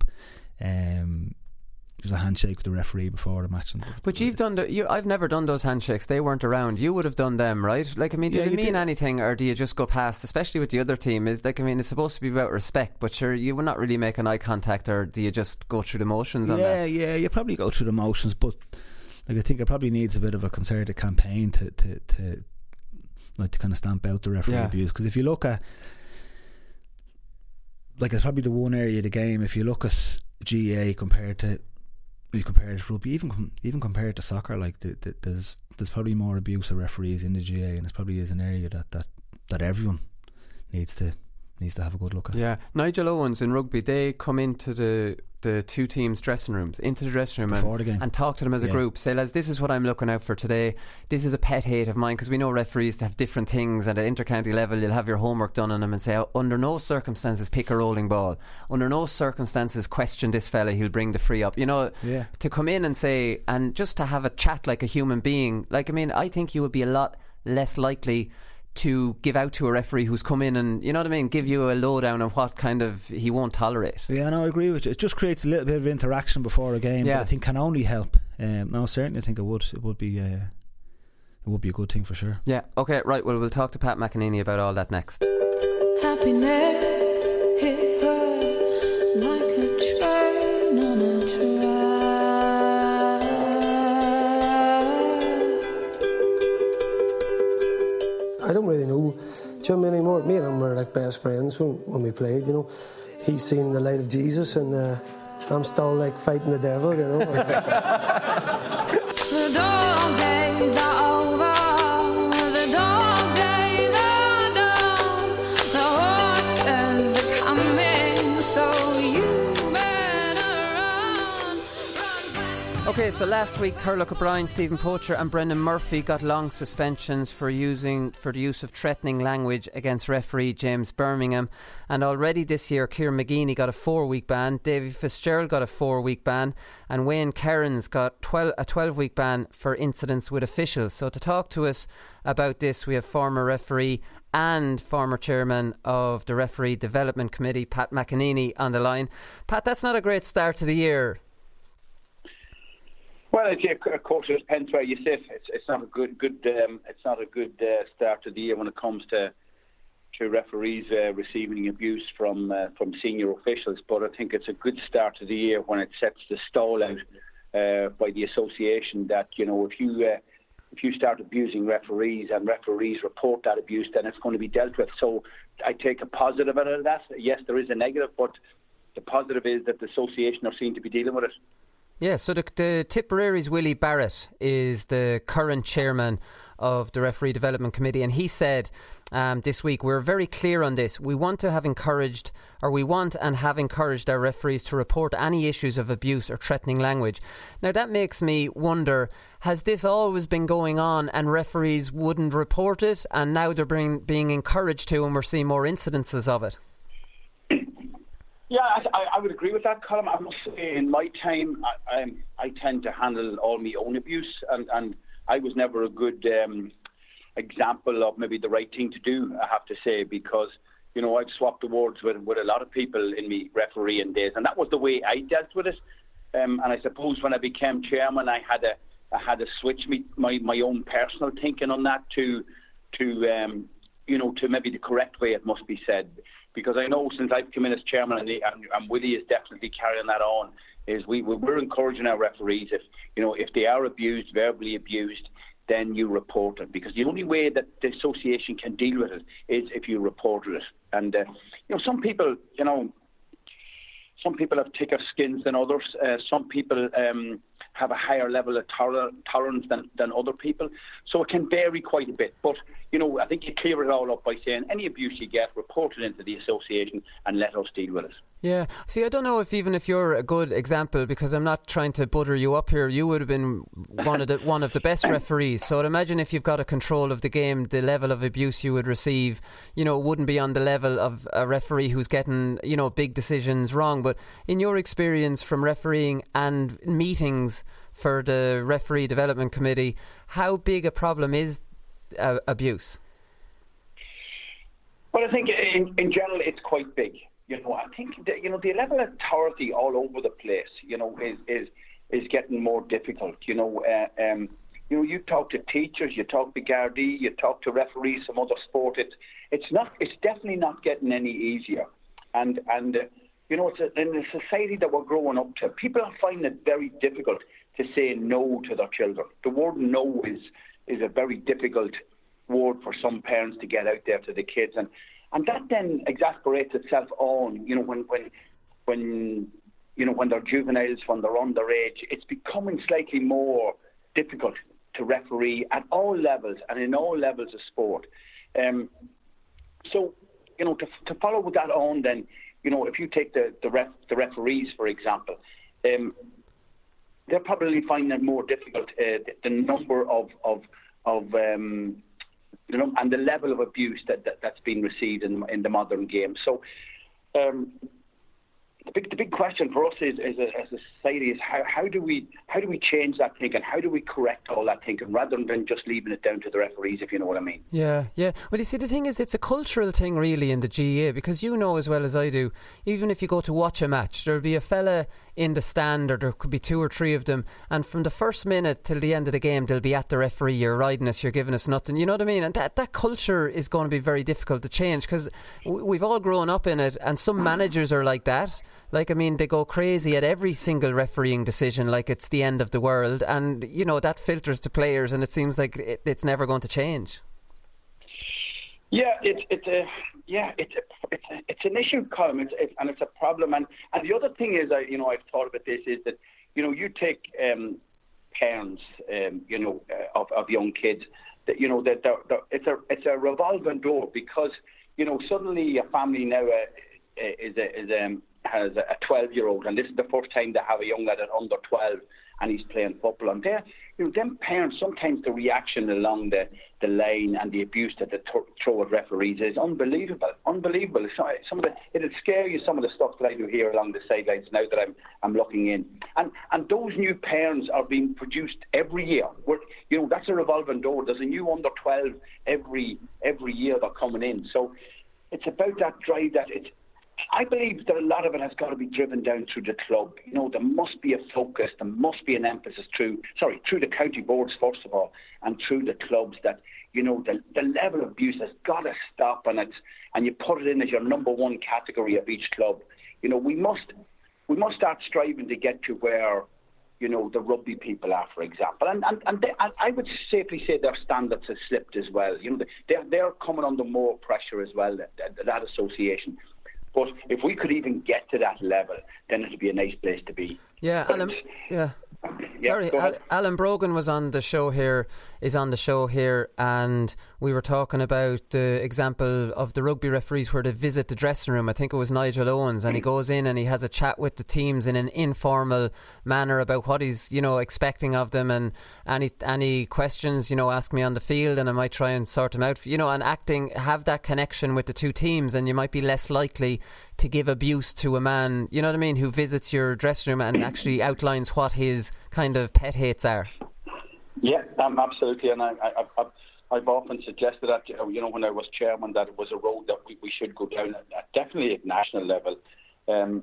Um. There's a handshake with the referee before the match. And but you've done the, you, I've never done those handshakes. They weren't around. You would have done them, right? Like, I mean, do yeah, they mean did. anything, or do you just go past? Especially with the other team, is like, I mean, it's supposed to be about respect, but sure, you would not really make an eye contact, or do you just go through the motions? Yeah, on that? yeah, you probably go through the motions, but like, I think it probably needs a bit of a concerted campaign to to, to like to kind of stamp out the referee yeah. abuse. Because if you look at, like, it's probably the one area of the game. If you look at G A A compared to you compare it to rugby, even com- even compared to soccer, like the, the, there's there's probably more abuse of referees in the G A A, and it probably is an area that, that, that everyone needs to needs to have a good look at. Yeah, Nigel Owens in rugby, they come into the the two teams' dressing rooms, into the dressing room Before and, the game. and talk to them as a Yeah. group. Say, lads, this is what I'm looking out for today. This is a pet hate of mine, because we know referees have different things. At an inter-county level, you'll have your homework done on them and say, oh, under no circumstances pick a rolling ball. Under no circumstances question this fella, he'll bring the free up. You know, Yeah. to come in and say, and just to have a chat like a human being. Like, I mean, I think you would be a lot less likely to give out to a referee who's come in and, you know what I mean, give you a lowdown on what kind of he won't tolerate. Yeah, no, I agree with you. It just creates a little bit of interaction before a game Yeah. that I think can only help. Um, no, certainly I think it would. It would be. Uh, it would be a good thing for sure. Yeah. Okay. Right. Well, we'll talk to Pat McEnany about all that next. Happiness hit her like a train on a track. I don't really know Jim anymore. Me and him were like best friends when, when we played, you know. He's seen the light of Jesus, and uh, I'm still like fighting the devil, you know. The dog days are over. The dog days are done. The horses are coming, so you better run. Run. Okay, so last week Thurlock O'Brien, Stephen Poacher and Brendan Murphy got long suspensions for using for the use of threatening language against referee James Birmingham, and already this year Kieran McGeeney got a four-week ban, Davy Fitzgerald got a four-week ban, and Wayne Kerins got twelve, a twelve-week ban for incidents with officials. So to talk to us about this, we have former referee and former chairman of the Referee Development Committee, Pat McEnany, on the line. Pat, that's not a great start to the year. Well, it's, of course, it depends where you sit. It's, it's not a good, good. Um, it's not a good uh, start to the year when it comes to to referees uh, receiving abuse from uh, from senior officials. But I think it's a good start to the year when it sets the stall out uh, by the association that, you know, if you uh, if you start abusing referees and referees report that abuse, then it's going to be dealt with. So I take a positive out of that. Yes, there is a negative, but the positive is that the association are seen to be dealing with it. Yeah, so the, the Tipperary's Willie Barrett is the current chairman of the Referee Development Committee, and he said um, this week, we're very clear on this. We want to have encouraged, or we want and have encouraged our referees to report any issues of abuse or threatening language. Now that makes me wonder, has this always been going on and referees wouldn't report it, and now they're being, being encouraged to, and we're seeing more incidences of it? Yeah, I, I would agree with that, Colin. I must say, in my time, I, I, I tend to handle all my own abuse, and, and I was never a good um, example of maybe the right thing to do, I have to say, because, you know, I've swapped awards with, with a lot of people in my refereeing days, and that was the way I dealt with it. Um, and I suppose when I became chairman, I had a I had to switch me, my, my own personal thinking on that to, to um, you know, to maybe the correct way, it must be said. Because I know since I've come in as chairman, and, the, and, and Willie is definitely carrying that on, is we, we're encouraging our referees, if you know if they are abused, verbally abused, then you report it. Because the only way that the association can deal with it is if you report it. And uh, you know, some people, you know, some people have thicker skins than others. Uh, some people um, have a higher level of toler- tolerance than, than other people. So it can vary quite a bit. But, you know, I think you clear it all up by saying any abuse you get, report it into the association and let us deal with it. Yeah. See, I don't know if even if you're a good example, because I'm not trying to butter you up here, you would have been one of the one of the best referees. So I'd imagine if you've got a control of the game, the level of abuse you would receive, you know, wouldn't be on the level of a referee who's getting, you know, big decisions wrong. But in your experience from refereeing and meetings for the Referee Development Committee, how big a problem is uh, abuse? Well, I think in, in general it's quite big. You know, I think that, you know, the level of authority all over the place, you know, is is, is getting more difficult. You know, uh, um, you know, you talk to teachers, you talk to Gardaí, you talk to referees from other sport. It's it's not. It's definitely not getting any easier. And and uh, you know, it's a, in the society that we're growing up to, people are finding it very difficult to say no to their children. The word no is is a very difficult word for some parents to get out there to the kids, and. And that then exasperates itself on, you know, when when when you know, when they're juveniles, when they're underage, it's becoming slightly more difficult to referee at all levels and in all levels of sport. Um, so, you know, to, to follow with that on, then, you know, if you take the the, ref, the referees, for example, um, they're probably finding it more difficult. Uh, the, the number of of of um, you know, and the level of abuse that, that that's been received in in the modern game. So. Um, The big, the big question for us is, is a, as a society, is how, how do we how do we change that thinking? How do we correct all that thinking rather than just leaving it down to the referees, if you know what I mean? Yeah, yeah. Well, you see, the thing is, it's a cultural thing really in the G A A, because you know as well as I do, even if you go to watch a match, there'll be a fella in the stand, or there could be two or three of them, and from the first minute till the end of the game, they'll be at the referee, you're riding us, you're giving us nothing, you know what I mean? And that, that culture is going to be very difficult to change, because we've all grown up in it, and some managers are like that. Like, I mean, they go crazy at every single refereeing decision like it's the end of the world, and, you know, that filters to players, and it seems like it, it's never going to change. Yeah, it's it's a yeah it's a, it's a, it's an issue, Colm, it's, it's, and it's a problem. And, and the other thing is, I you know I've thought about this, is that, you know, you take um, parents, um, you know, uh, of of young kids, that, you know, that they're, they're, it's a it's a revolving door, because, you know, suddenly a family now uh, is a, is um. has a twelve-year-old, and this is the first time they have a young lad at under twelve, and he's playing football. And they're, you know, them parents, sometimes the reaction along the, the line and the abuse that they th- throw at referees is unbelievable. Unbelievable. Some of the, it'll scare you, some of the stuff that I do here along the sidelines now that I'm I'm looking in. And and those new parents are being produced every year. We're, you know, that's a revolving door. There's a new under twelve every every year they're coming in. So it's about that drive that it's. I believe that a lot of it has got to be driven down through the club. You know, there must be a focus, there must be an emphasis through, sorry, through the county boards first of all, and through the clubs, that, you know, the the level of abuse has got to stop, and it's and you put it in as your number one category of each club. You know, we must we must start striving to get to where, you know, the rugby people are, for example, and and and, they, and I would safely say their standards have slipped as well. You know, they're they're coming under more pressure as well. That that, that association. But if we could even get to that level, then it'd be a nice place to be. Yeah, Alan, yeah. Yeah, Sorry, Al- Alan Brogan was on the show here, is on the show here, and we were talking about the example of the rugby referees where they visit the dressing room. I think it was Nigel Owens, and he goes in and he has a chat with the teams in an informal manner about what he's, you know, expecting of them, and any any questions, you know, ask me on the field, and I might try and sort them out, you know, and acting, have that connection with the two teams, and you might be less likely to give abuse to a man, you know what I mean, who visits your dressing room and actually outlines what his kind of pet hates are. Yeah, um, absolutely, and I, I, I've, I've often suggested that, you know, when I was chairman, that it was a road that we, we should go down, at, at definitely at national level. Um,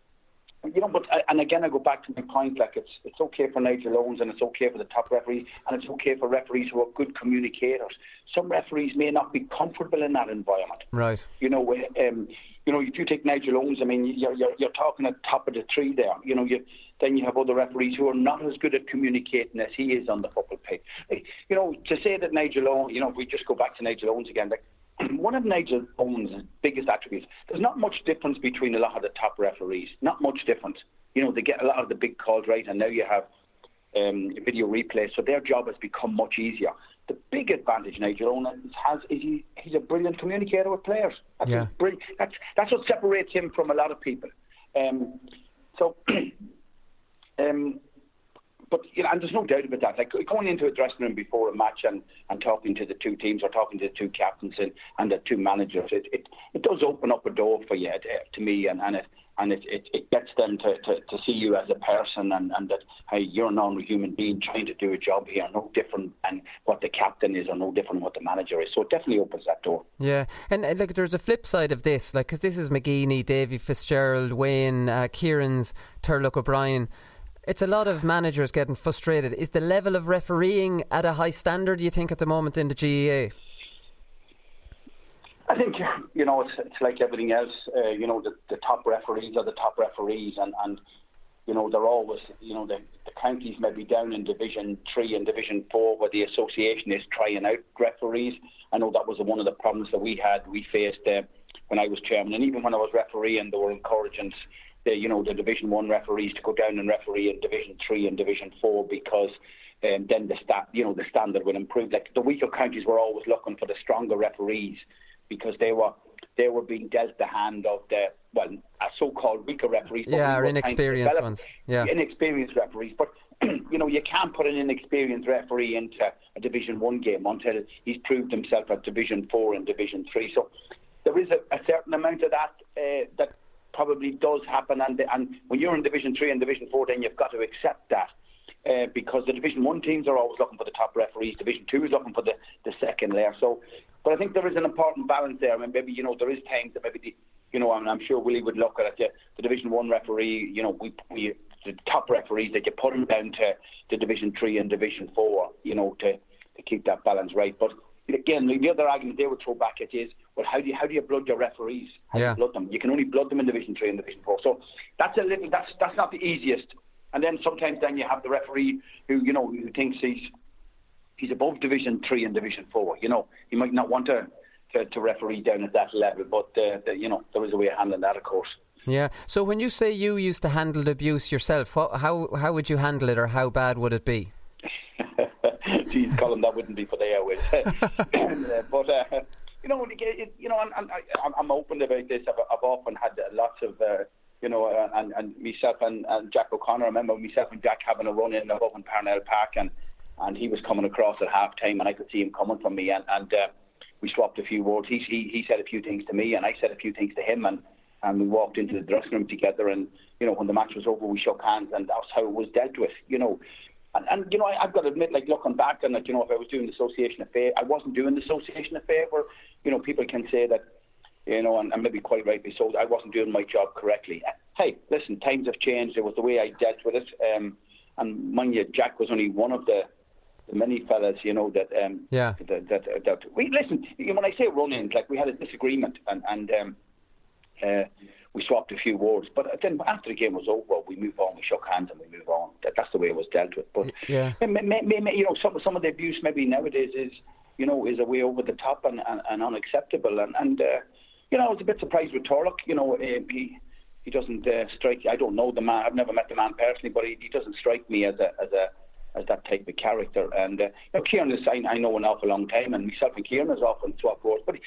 you know, but and again, I go back to my point. Like, it's it's okay for Nigel Owens, and it's okay for the top referees, and it's okay for referees who are good communicators. Some referees may not be comfortable in that environment. Right. You know, um, you know, if you take Nigel Owens, I mean, you're you're, you're talking at the top of the tree there. You know, you then you have other referees who are not as good at communicating as he is on the football pitch. You know, to say that Nigel Owens, you know, if we just go back to Nigel Owens again, like, one of Nigel Owens' biggest attributes, there's not much difference between a lot of the top referees. Not much difference. You know, they get a lot of the big calls right, and now you have um, video replay, so their job has become much easier. The big advantage Nigel Owens has is he, he's a brilliant communicator with players. That's, yeah. brilliant. that's that's what separates him from a lot of people. Um, so, um, but you know, and there's no doubt about that. Like, going into a dressing room before a match and, and talking to the two teams, or talking to the two captains and, and the two managers, it, it it does open up a door for you, to me, and and it. And it, it, it gets them to, to, to see you as a person, and, and that, hey, you're a normal human being trying to do a job here, no different than what the captain is, or no different than what the manager is. So it definitely opens that door. Yeah, and, and like, there's a flip side of this, like, because this is McGeeney, Davy Fitzgerald, Wayne, uh, Kieran's, Turlock O'Brien. It's a lot of managers getting frustrated. Is the level of refereeing at a high standard, do you think, at the moment in the G A A? I think, you know, it's it's like everything else. Uh, you know, the, the top referees are the top referees, and, and you know, they're always, you know, the, the counties may be down in Division three and Division four, where the association is trying out referees. I know that was one of the problems that we had. We faced uh, when I was chairman, and even when I was refereeing, they were encouraging the, you know, the Division One referees to go down and referee in Division Three and Division Four because um, then the stat, you know, the standard would improve. Like the weaker counties were always looking for the stronger referees because they were they were being dealt the hand of the well, so-called weaker referees. Yeah, or inexperienced ones. Yeah, inexperienced referees, but. You know, you can't put an inexperienced referee into a Division One game until he's proved himself at Division Four and Division Three. So there is a, a certain amount of that uh, that probably does happen. And and when you're in Division Three and Division Four, then you've got to accept that uh, because the Division One teams are always looking for the top referees. Division Two is looking for the, the second layer. So, but I think there is an important balance there. I mean, maybe you know there is times that maybe the, you know, and I'm sure Willie would look at it. The Division One referee, you know, we we. the top referees that you put them down to, to Division Three and Division Four, you know, to, to keep that balance right. But again, the other argument they would throw back at is, well, how do you how do you blood your referees? How yeah. do you blood them? You can only blood them in Division Three and Division Four. So that's a little that's that's not the easiest. And then sometimes then you have the referee who you know who thinks he's he's above Division Three and Division Four. You know, he might not want to to, to referee down at that level, but uh, the, you know there is a way of handling that, of course. Yeah. So when you say you used to handle abuse yourself, what, how how would you handle it, or how bad would it be? Geez, Colin, that wouldn't be for the airways. but uh, you know, it, you know, and, and I, I'm open about this. I've, I've often had lots of, uh, you know, uh, and, and myself and, and Jack O'Connor. I remember myself and Jack having a run in above in Parnell Park, and and he was coming across at half time, and I could see him coming from me, and and uh, we swapped a few words. He, he he said a few things to me, and I said a few things to him, and. And we walked into the dressing room together, and you know when the match was over, we shook hands, and that's how it was dealt with. You know, and, and you know I, I've got to admit, like looking back on it, you know, if I was doing the association of favour, I wasn't doing the association of favour. You know, people can say that, you know, and, and maybe quite rightly so. I wasn't doing my job correctly. Hey, listen, times have changed. It was the way I dealt with it, um, and mind you, Jack was only one of the. The many fellas, you know, that um, yeah, that, that, that we listen. When I say run-ins, like we had a disagreement, and and. Um, Uh, we swapped a few words, but then after the game was over, we moved on, we shook hands and we moved on. That, that's the way it was dealt with. But yeah. may, may, may, you know, some some of the abuse maybe nowadays is, you know, is a way over the top and, and, and unacceptable. And, and uh, you know, I was a bit surprised with Turlock. You know, uh, he he doesn't uh, strike. I don't know the man. I've never met the man personally, but he, he doesn't strike me as a as a as that type of character. And uh, you know, Kieran is I, I know an awful long time, and myself and Kieran has often swapped words, but.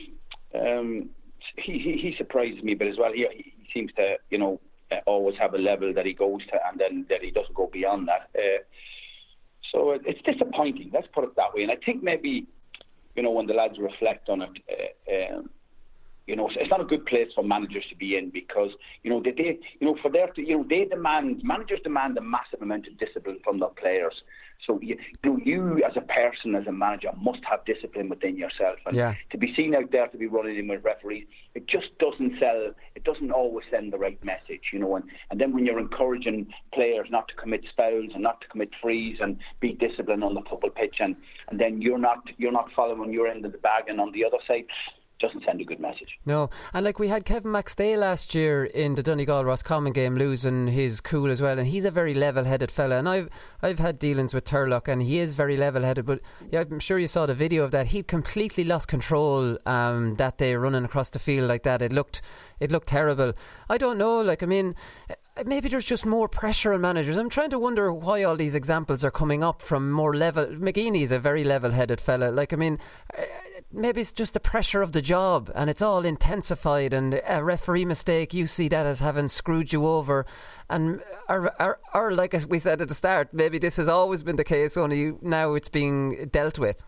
Um, He, he he surprises me, but as well, he, he seems to, you know, uh, always have a level that he goes to, and then that he doesn't go beyond that. Uh, so it, it's disappointing. Let's put it that way. And I think maybe, you know, when the lads reflect on it, uh, um, you know, it's not a good place for managers to be in because, you know, they, they you know, for their, you know, they demand managers demand a massive amount of discipline from their players. So you, you know, you as a person, as a manager, must have discipline within yourself. And yeah. to be seen out there to be running in with referees, it just doesn't sell. It doesn't always send the right message, you know. And, and then when you're encouraging players not to commit fouls and not to commit frees and be disciplined on the football pitch, and, and then you're not you're not following your end of the bag, and on the other side. Doesn't send a good message. No, and like we had Kevin McStay last year in the Donegal Roscommon game, losing his cool as well, and he's a very level-headed fella. And I've I've had dealings with Turlock, and he is very level-headed. But yeah, I'm sure you saw the video of that. He completely lost control um, that day, running across the field like that. It looked it looked terrible. I don't know. Like I mean. Maybe there's just more pressure on managers. I'm trying to wonder why all these examples are coming up from more level. McGeeney's a very level-headed fella. Like, I mean, maybe it's just the pressure of the job and it's all intensified, and a referee mistake, you see that as having screwed you over. And, or, or, or like we said at the start, maybe this has always been the case, only now it's being dealt with.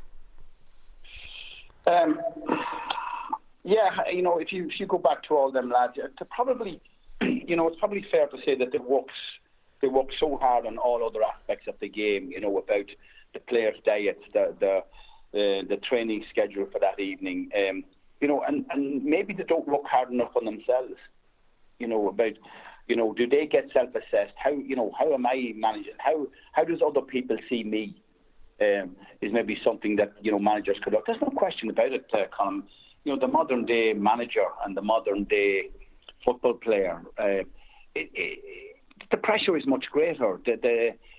Um, yeah, you know, if you, if you go back to all them lads, to probably... You know, it's probably fair to say that they work, they work so hard on all other aspects of the game, you know, about the players' diets, the the, the, the training schedule for that evening, um, you know, and, and maybe they don't work hard enough on themselves, you know, about, you know, do they get self-assessed? How, you know, how am I managing? How how does other people see me? Um, is maybe something that, you know, managers could look. There's no question about it, uh, Colin. You know, the modern-day manager and the modern-day football player, uh, it, it, the pressure is much greater. The, the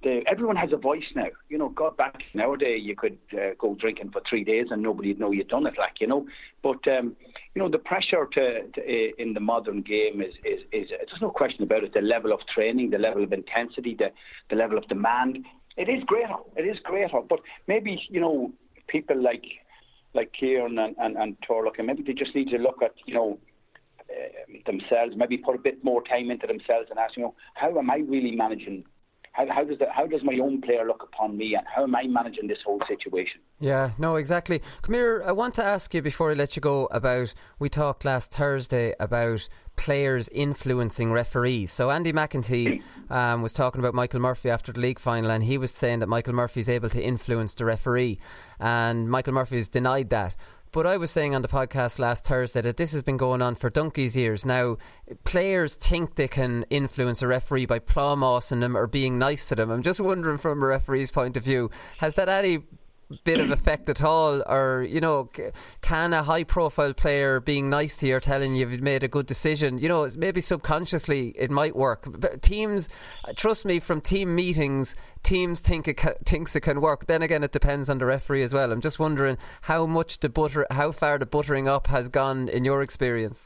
the, everyone has a voice now. You know, God, back nowadays you could uh, go drinking for three days and nobody'd know you'd done it, like, you know. But, um, you know, the pressure to, to uh, in the modern game is, is, is, there's no question about it, the level of training, the level of intensity, the, the level of demand. It is greater. It is greater. But maybe, you know, people like like Kieran and, and, and Turlock, and maybe they just need to look at, you know, uh, themselves, maybe put a bit more time into themselves and ask, you know, how am I really managing? How, how does the, how does my own player look upon me, and how am I managing this whole situation? Yeah, no, exactly. Come here, I want to ask you before I let you go about, we talked last Thursday about players influencing referees. So Andy McEntee um, was talking about Michael Murphy after the league final, and he was saying that Michael Murphy is able to influence the referee, and Michael Murphy has denied that. But I was saying on the podcast last Thursday that this has been going on for donkey's years. Now, players think they can influence a referee by plawmossing them or being nice to them. I'm just wondering, from a referee's point of view, has that any bit of effect at all? Or, you know, can a high profile player being nice to you or telling you you've made a good decision, you know, maybe subconsciously it might work? But teams, trust me, from team meetings, teams think it ca- thinks it can work. Then again, it depends on the referee as well. I'm just wondering how much the butter, how far the buttering up has gone in your experience.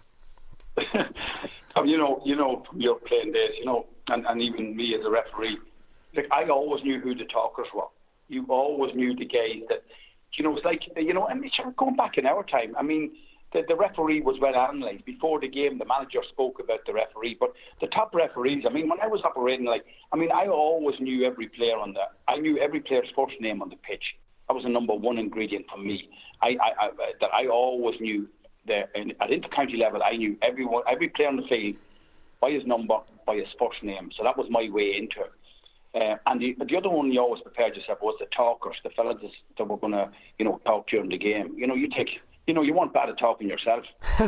you know, you know, from your playing days, you know, and, and even me as a referee, like, I always knew who the talkers were. You always knew the guys that, you know, it's like, you know, I mean, going back in our time, I mean, the, the referee was well analysed. Before the game, the manager spoke about the referee. But the top referees, I mean, when I was operating, like, I mean, I always knew every player on the, I knew every player's first name on the pitch. That was the number one ingredient for me. I, I, I that I always knew that at inter-county level, I knew everyone, every player on the field by his number, by his first name. So that was my way into it. Uh, and the, the other one you always prepared yourself was the talkers, the fellas that were going to, you know, talk during the game. You know, you take, you know, you weren't bad at talking yourself.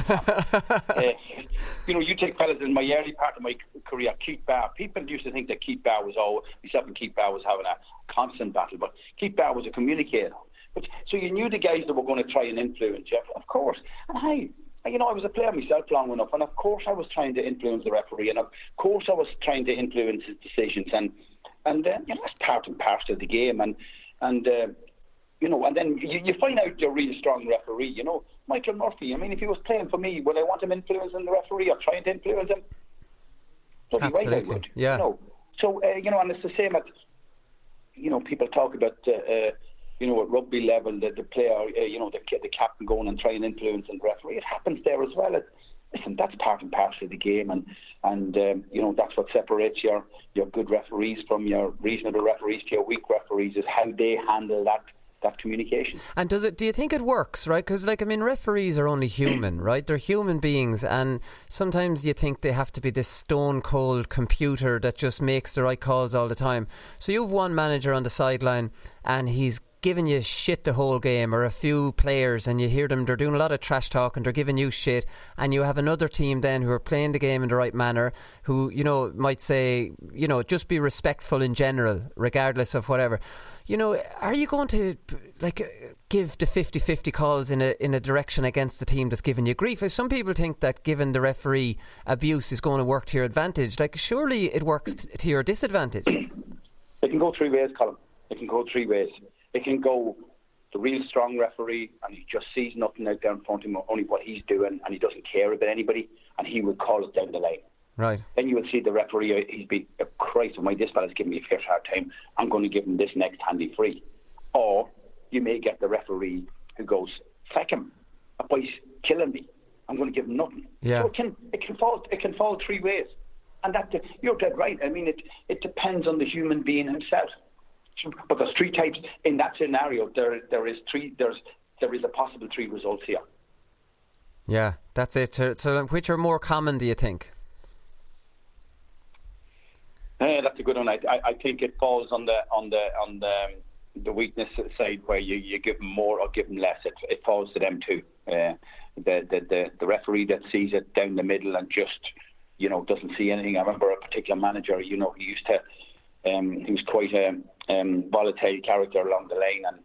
uh, you know, you take fellas in my early part of my career, Keith Barr. People used to think that Keith Barr was all, myself and Keith Barr was having a constant battle, but Keith Barr was a communicator. But so you knew the guys that were going to try and influence you, of course. And I, you know, I was a player myself long enough, and of course I was trying to influence the referee, and of course I was trying to influence his decisions, and. And uh, you know, that's part and parcel of the game, and and uh, you know, and then you, you find out you're a really strong referee. You know, Michael Murphy. I mean, if he was playing for me, would I want him influencing the referee or trying to influence him? Absolutely, right, I would. yeah. You know? So uh, you know, and it's the same at, you know, people talk about uh, uh, you know, at rugby level, the, the player, uh, you know, the the captain going and trying to influence the referee. It happens there as well. It, Listen, that's part and parcel of the game, and and um, you know, that's what separates your, your good referees from your reasonable referees to your weak referees, is how they handle that that communication. And does it? Do you think it works? Right? Because, like, I mean, referees are only human, right? They're human beings, and sometimes you think they have to be this stone cold computer that just makes the right calls all the time. So you've one manager on the sideline, and he's giving you shit the whole game, or a few players, and you hear them, they're doing a lot of trash talk and they're giving you shit, and you have another team then who are playing the game in the right manner, who, you know, might say, you know, just be respectful in general regardless of whatever. You know, are you going to, like, give the fifty-fifty calls in a in a direction against the team that's giving you grief? Some people think that giving the referee abuse is going to work to your advantage. Like, surely it works t- to your disadvantage. It can go three ways, Colin. It can go three ways. It can go the real strong referee, and he just sees nothing out there in front of him, only what he's doing, and he doesn't care about anybody, and he will call it down the line. Right. Then you will see the referee, he's been, oh, Christ, why this fella's giving me a fair hard time, I'm going to give him this next handy free. Or you may get the referee who goes, feck him, a boy's killing me, I'm going to give him nothing. Yeah. So it can, it can fall, it can fall three ways. And that, you're dead right. I mean, it, it depends on the human being himself. But there's three types in that scenario. There, there is three. There's, there is a possible three results here. Yeah, that's it. So, which are more common, do you think? Uh, that's a good one. I, I, I think it falls on the on the on the um, the weakness side, where you, you give them more or give them less. It, it falls to them too. Uh, the, the the the referee that sees it down the middle and just, you know, doesn't see anything. I remember a particular manager. You know, he used to. Um, he was quite a um, volatile character along the line, and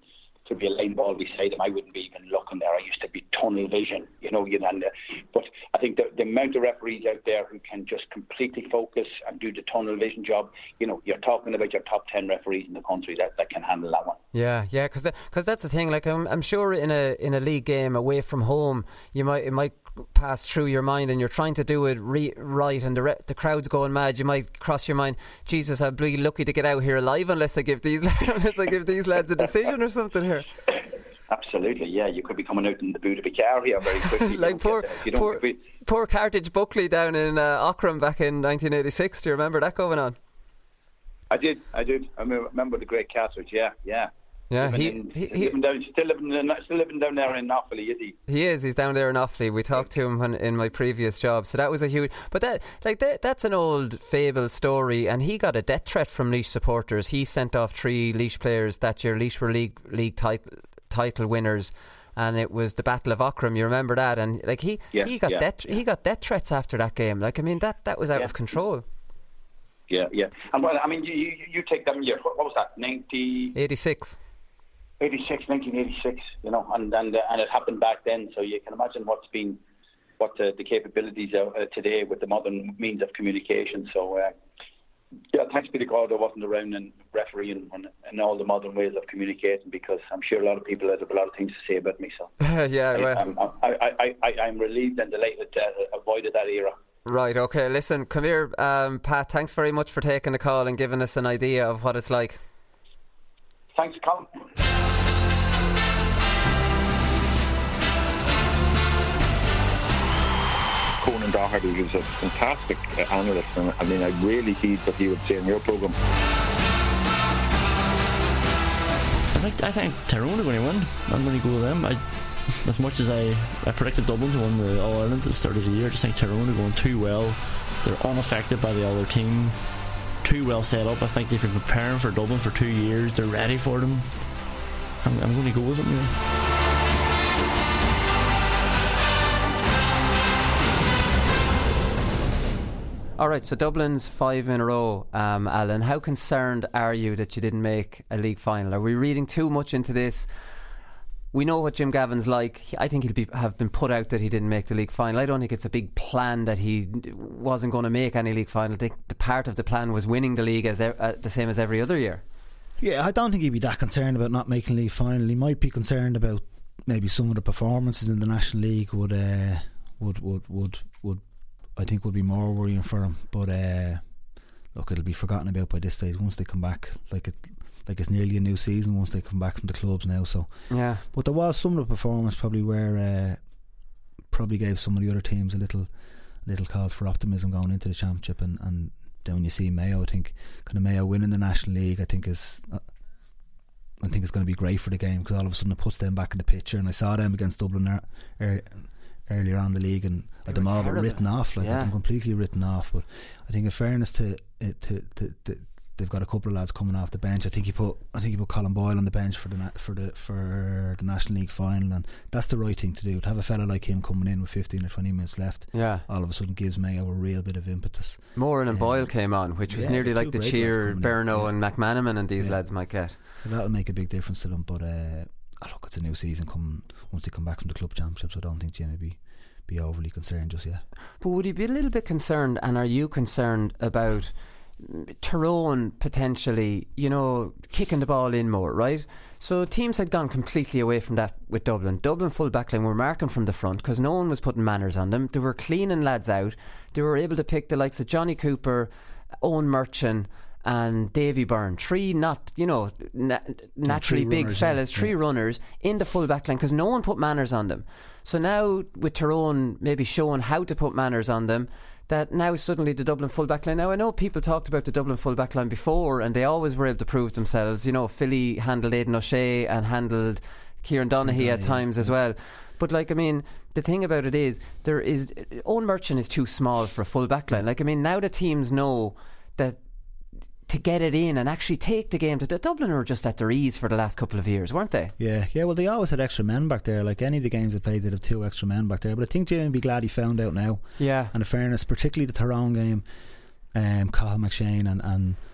to be a line ball beside him, I wouldn't be even looking there. I used to be tunnel vision, you know. You know and, uh, but I think the, the amount of referees out there who can just completely focus and do the tunnel vision job, you know, you're talking about your top ten referees in the country that, that can handle that one. Yeah, yeah, because because that's the thing. Like I'm, I'm sure in a in a league game away from home, you might it might pass through your mind, and you're trying to do it re- right, and the re- the crowd's going mad. You might cross your mind, Jesus, I'd be lucky to get out here alive unless I give these unless I give these lads a decision or something here. Absolutely, yeah. You could be coming out in the boot of a car here very quickly. Like poor, poor, poor Cartage Buckley down in uh, Auckram back in nineteen eighty-six. Do you remember that going on? I did, I did. I remember the great Cartage. Yeah, yeah. Yeah, he, in, he, he living down, still living, in, still living down there in Offaly, is he? He is. He's down there in Offaly. We talked to him when, in my previous job, so that was a huge. But that, like, that, that's an old fable story, and he got a death threat from Laois supporters. He sent off three Laois players that year. Laois were league league title title winners, and it was the Battle of Auckram. You remember that? And like he, yeah, he got yeah. death he got death threats after that game. Like I mean, that that was out yeah. of control. Yeah, yeah. And well, I mean, you you, you take them years. What, what was that? Ninety eighty-six. eighty-six, nineteen eighty-six, you know, and and, uh, and it happened back then. So you can imagine what's been, what uh, the capabilities are uh, today with the modern means of communication. So, uh, yeah, thanks be to God I wasn't around and refereeing and, and all the modern ways of communicating, because I'm sure a lot of people have a lot of things to say about me. So, yeah, well, I, I'm, I, I, I, I'm relieved and delighted to uh, avoided that era. Right, okay, listen, come here, um, Pat, thanks very much for taking the call and giving us an idea of what it's like. Thanks, Colin. Conan Doherty was a fantastic uh, analyst, and I mean, I really heed what he would say in your programme. I think I think Tyrone are going to win. I'm going to go with them. I, as much as I, I predicted Dublin to win the All Ireland at the start of the year, I just think Tyrone are going too well. They're unaffected by the other team. Too well set up. I think they've been preparing for Dublin for two years. They're ready for them. I'm, I'm going to go with them. Yeah. Alright, so Dublin's five in a row, um, Alan. How concerned are you that you didn't make a league final? Are we reading too much into this? We know what Jim Gavin's like. I think he'll be, have been put out that he didn't make the league final. I don't think it's a big plan that he wasn't going to make any league final. I think the part of the plan was winning the league as uh, the same as every other year. Yeah, I don't think he'd be that concerned about not making league final. He might be concerned about maybe some of the performances in the National League would uh, would would would would I think would be more worrying for him. But uh, look, it'll be forgotten about by this stage once they come back. Like it. Like it's nearly a new season once they come back from the clubs now. So yeah, but there was some of the performance probably where uh, probably gave some of the other teams a little, little cause for optimism going into the championship. And, and then when you see Mayo, I think kind of Mayo winning the National League, I think is, uh, I think it's going to be great for the game, because all of a sudden it puts them back in the picture. And I saw them against Dublin er, er, earlier on in the league, and at them all but written off, like yeah. them completely written off. But I think in fairness to to to, to, to they've got a couple of lads coming off the bench. I think he put I think he put Colin Boyle on the bench for the na- for the for the National League final, and that's the right thing to do. To have a fella like him coming in with fifteen or twenty minutes left, yeah, all of a sudden gives Mayo a real bit of impetus. Moran and um, Boyle came on, which was yeah, nearly like the cheer Berno yeah. and McManaman and these yeah. lads might get. So that'll make a big difference to them. But uh, oh look, it's a new season coming once they come back from the club championships. I don't think Jimmy be be overly concerned just yet. But would he be a little bit concerned? And are you concerned about Tyrone potentially, you know, kicking the ball in more, right? So teams had gone completely away from that with Dublin. Dublin full backline were marking from the front because no one was putting manners on them. They were cleaning lads out. They were able to pick the likes of Johnny Cooper, Owen Murchan and Davy Byrne, three not, you know, na- naturally big runners, fellas, yeah. three yeah. runners in the full backline because no one put manners on them. So now with Tyrone maybe showing how to put manners on them, that now suddenly the Dublin full back line. Now I know people talked about the Dublin full back line before and they always were able to prove themselves. You know, Philly handled Aidan O'Shea and handled Kieran Donaghy at times as well. But like, I mean, the thing about it is there is Owen Murchan is too small for a full back line. Like, I mean, now the teams know that to get it in and actually take the game to the Dublin were just at their ease for the last couple of years, weren't they? Yeah, yeah. Well, they always had extra men back there. Like any of the games they played, they'd have two extra men back there. But I think Jimmy would be glad he found out now. Yeah. And in fairness, particularly the Tyrone game, um, Cathal McShane and, and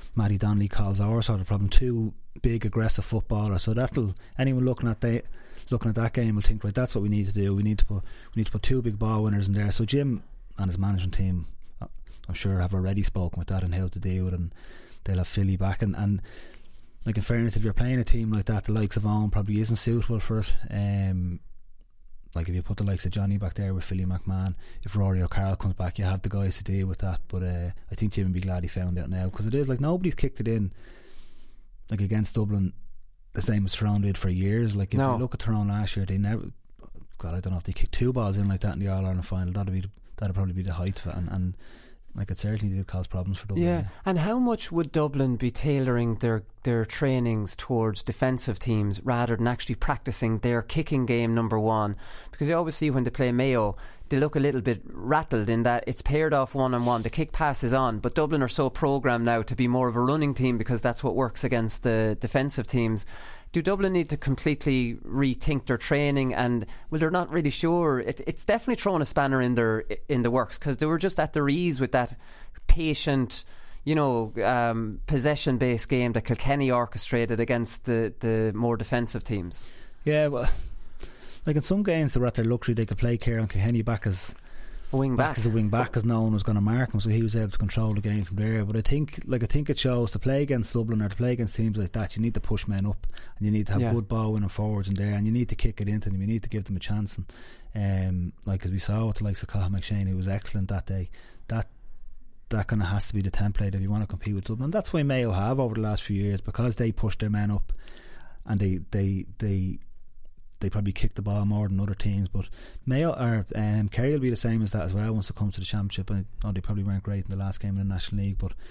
Matty Donnelly calls our sort of problem. Two big aggressive footballers. So that'll anyone looking at the looking at that game will think, right, that's what we need to do. We need to put we need to put two big ball winners in there. So Jim and his management team, I'm sure, have already spoken with that and how to deal with it, and they'll have Philly back. And, and like, in fairness, if you're playing a team like that, the likes of Owen probably isn't suitable for it. Um, like if you put the likes of Johnny back there with Philly McMahon, if Rory O'Carroll comes back, you have the guys to deal with that. But uh, I think Jim would be glad he found out now, because it is like nobody's kicked it in like against Dublin the same as Tyrone did for years. Like if no. you look at Tyrone last year, they never, God, I don't know if they kicked two balls in like that in the All-Ireland final. That'd be that'd probably be the height of it, and, and like it certainly did cause problems for Dublin. Yeah. yeah, and how much would Dublin be tailoring their their trainings towards defensive teams rather than actually practicing their kicking game, number one? Because you always see when they play Mayo, they look a little bit rattled in that it's paired off one on one, the kick passes on, but Dublin are so programmed now to be more of a running team because that's what works against the defensive teams. Do Dublin need to completely rethink their training? And well, they're not really sure. It, it's definitely throwing a spanner in their in the works, because they were just at their ease with that patient, you know, um, possession-based game that Kilkenny orchestrated against the, the more defensive teams. Yeah, well, like in some games they were at their luxury. They could play Kieran Kilkenny back as a wing back, as a wing back, because no one was going to mark him, so he was able to control the game from there. But I think, like I think it shows, to play against Dublin or to play against teams like that, you need to push men up, and you need to have yeah. good ball winning forwards in there, and you need to kick it into them. You need to give them a chance. And um, like as we saw with the likes of Cathal McShane, who was excellent that day, that that kind of has to be the template if you want to compete with Dublin. And that's why Mayo have over the last few years, because they pushed their men up, and they they they. They probably kick the ball more than other teams. But Mayo or um, Kerry will be the same as that as well once it comes to the championship. I know they probably weren't great in the last game in the National League, but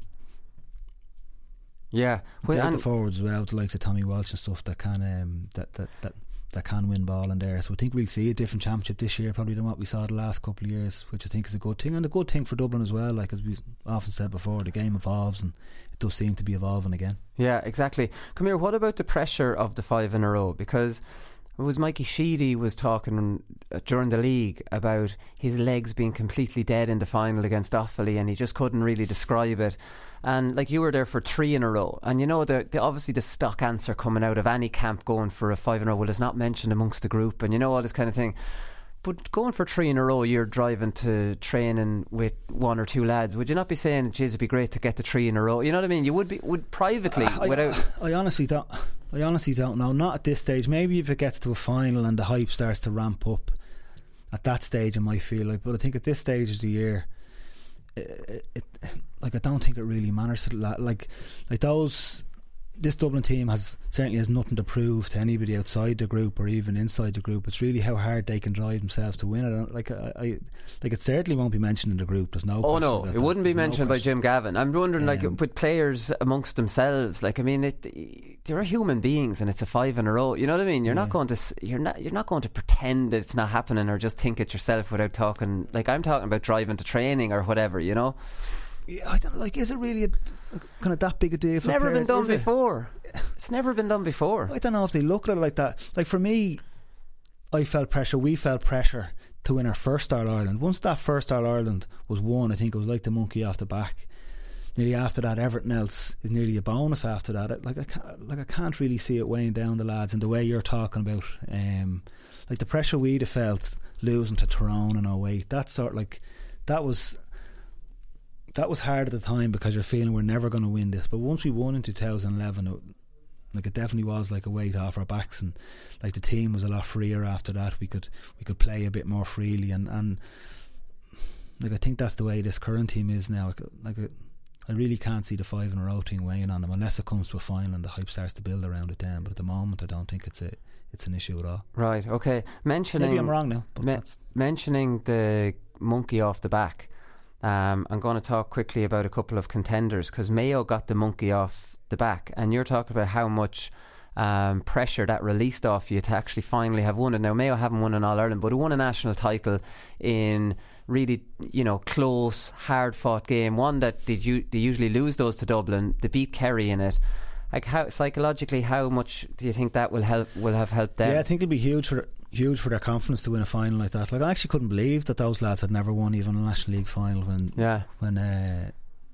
yeah, well, they have the forwards as well, the likes of Tommy Walsh and stuff that can um, that, that that that can win ball in there. So I think we'll see a different championship this year probably than what we saw the last couple of years, which I think is a good thing, and a good thing for Dublin as well. Like as we often said before, the game evolves, and it does seem to be evolving again. Yeah, exactly. Come here, what about the pressure of the five in a row? Because it was Mikey Sheedy was talking during the league about his legs being completely dead in the final against Offaly, and he just couldn't really describe it. And like, you were there for three in a row, and you know the, the obviously the stock answer coming out of any camp going for a five in a row, well, it's not mentioned amongst the group, and you know all this kind of thing. But going for three in a row, you're driving to training with one or two lads. Would you not be saying, geez, it'd be great to get the three in a row? You know what I mean? You would be, would privately, I, without. I honestly don't. I honestly don't know. Not at this stage. Maybe if it gets to a final and the hype starts to ramp up, at that stage I might feel like. But I think at this stage of the year, it, it, like I don't think it really matters. Like, like those. This Dublin team has certainly has nothing to prove to anybody outside the group or even inside the group. It's really how hard they can drive themselves to win it. Like I, I like it certainly won't be mentioned in the group. There's no. Oh no, it that. wouldn't be There's mentioned no by Jim Gavin. I'm wondering, um, like with players amongst themselves. Like I mean, it, they're human beings, and it's a five in a row. You know what I mean? You're yeah. not going to you're not you're not going to pretend that it's not happening or just think it yourself without talking. Like I'm talking about driving to training or whatever. You know. Yeah, I don't like. Is it really a, kind of that big a deal? It's for never players, been done before. It's never been done before. I don't know if they look at it like that. Like for me, I felt pressure. We felt pressure to win our first All Ireland. Once that first All Ireland was won, I think it was like the monkey off the back. Nearly after that, everything else is nearly a bonus. After that, like I can't, like I can't really see it weighing down the lads in the way you're talking about. Um, like the pressure we'd have felt losing to Tyrone in oh eight. That sort of like that was. That was hard at the time because you're feeling we're never going to win this. But once we won in two thousand eleven, it, like it definitely was like a weight off our backs, and like the team was a lot freer after that. We could we could play a bit more freely, and, and like I think that's the way this current team is now. Like I really can't see the five in a row thing weighing on them unless it comes to a final and the hype starts to build around it then. But at the moment, I don't think it's a it's an issue at all. Right. Okay. Mentioning maybe I'm wrong now. But me- mentioning the monkey off the back. Um, I'm going to talk quickly about a couple of contenders, because Mayo got the monkey off the back, and you're talking about how much um, pressure that released off you to actually finally have won it. Now Mayo haven't won an All-Ireland, but it won a national title in really, you know, close, hard-fought game, one that they, u- they usually lose those to Dublin. They beat Kerry in it. Like how psychologically, how much do you think that will help? Will have helped them? Yeah, I think it'll be huge for huge for their confidence to win a final like that. Like I actually couldn't believe that those lads had never won even a National League final when yeah when uh,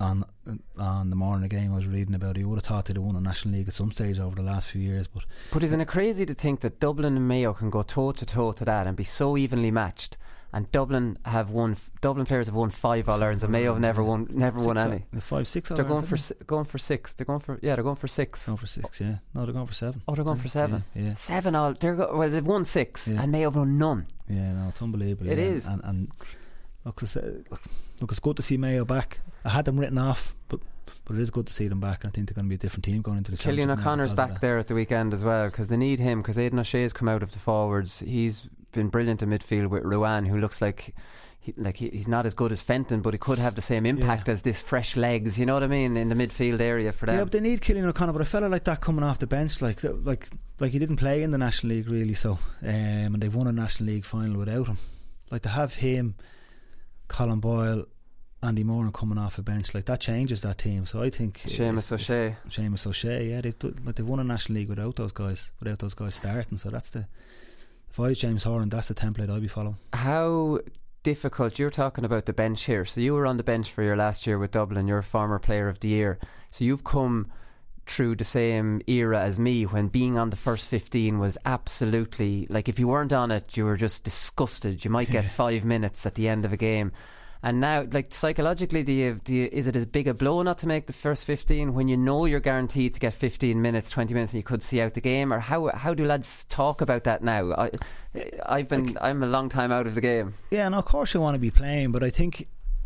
on on the morning of the game I was reading about, he would have thought they'd have won a National League at some stage over the last few years. But but isn't it crazy to think that Dublin and Mayo can go toe to toe to that and be so evenly matched? And Dublin have won. Dublin players have won five All Irelands, and Mayo have never won. Never six won any. Or, five, six. They're going for si- going for six. They're going for yeah. They're going for six. Going for six. Yeah. No, they're going for seven. Oh, they're going yeah, for seven. Yeah. yeah. Seven all. They're go- well. They've won six, yeah. and Mayo have won none. Yeah. No, it's unbelievable. It yeah. is. And, and look, it's, uh, look, look, it's good to see Mayo back. I had them written off, but but it is good to see them back. I think they're going to be a different team going into the Killian O'Connor's back there at the weekend as well, because they need him, because Aidan O'Shea's come out of the forwards. He's been brilliant in midfield with Ruan, who looks like he, like he, he's not as good as Fenton, but he could have the same impact yeah. as this fresh legs, you know what I mean, in the midfield area for them. Yeah, but they need Killian O'Connor. But a fella like that coming off the bench, like like like he didn't play in the National League really, so um, and they've won a National League final without him. Like to have him, Colin Boyle, Andy Moran coming off a bench, like that changes that team. So I think Seamus O'Shea, Seamus O'Shea, yeah, they like they've won a National League without those guys, without those guys starting. So that's the if I was James Horan, that's the template I'd be following. How difficult, you're talking about the bench here, so you were on the bench for your last year with Dublin, you're a former player of the year, so you've come through the same era as me when being on the first fifteen was absolutely, like if you weren't on it you were just disgusted. You might get five minutes at the end of a game, and now like psychologically do you, do you, is it as big a blow not to make the first fifteen when you know you're guaranteed to get fifteen minutes, twenty minutes and you could see out the game? Or how how do lads talk about that now? I, I've been like, I'm a long time out of the game. Yeah, and of course you want to be playing, but I think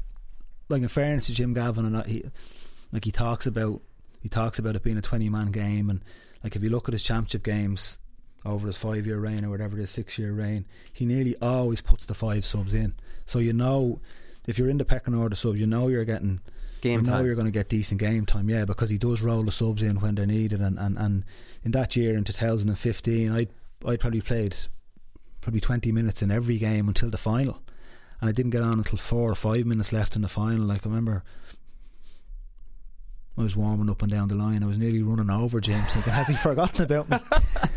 like in fairness to Jim Gavin, and he like he talks about He talks about it being a twenty man game, and like if you look at his championship games over his five year reign or whatever it is, six year reign, he nearly always puts the five subs in. So you know, if you're in the pecking order subs, you know you're getting game you know time. You're going to get decent game time, yeah, because he does roll the subs in when they're needed. And, and, and in that year in two thousand fifteen, I I probably played probably twenty minutes in every game until the final, and I didn't get on until four or five minutes left in the final. Like I remember I was warming up and down the line, I was nearly running over James thinking, has he forgotten about me?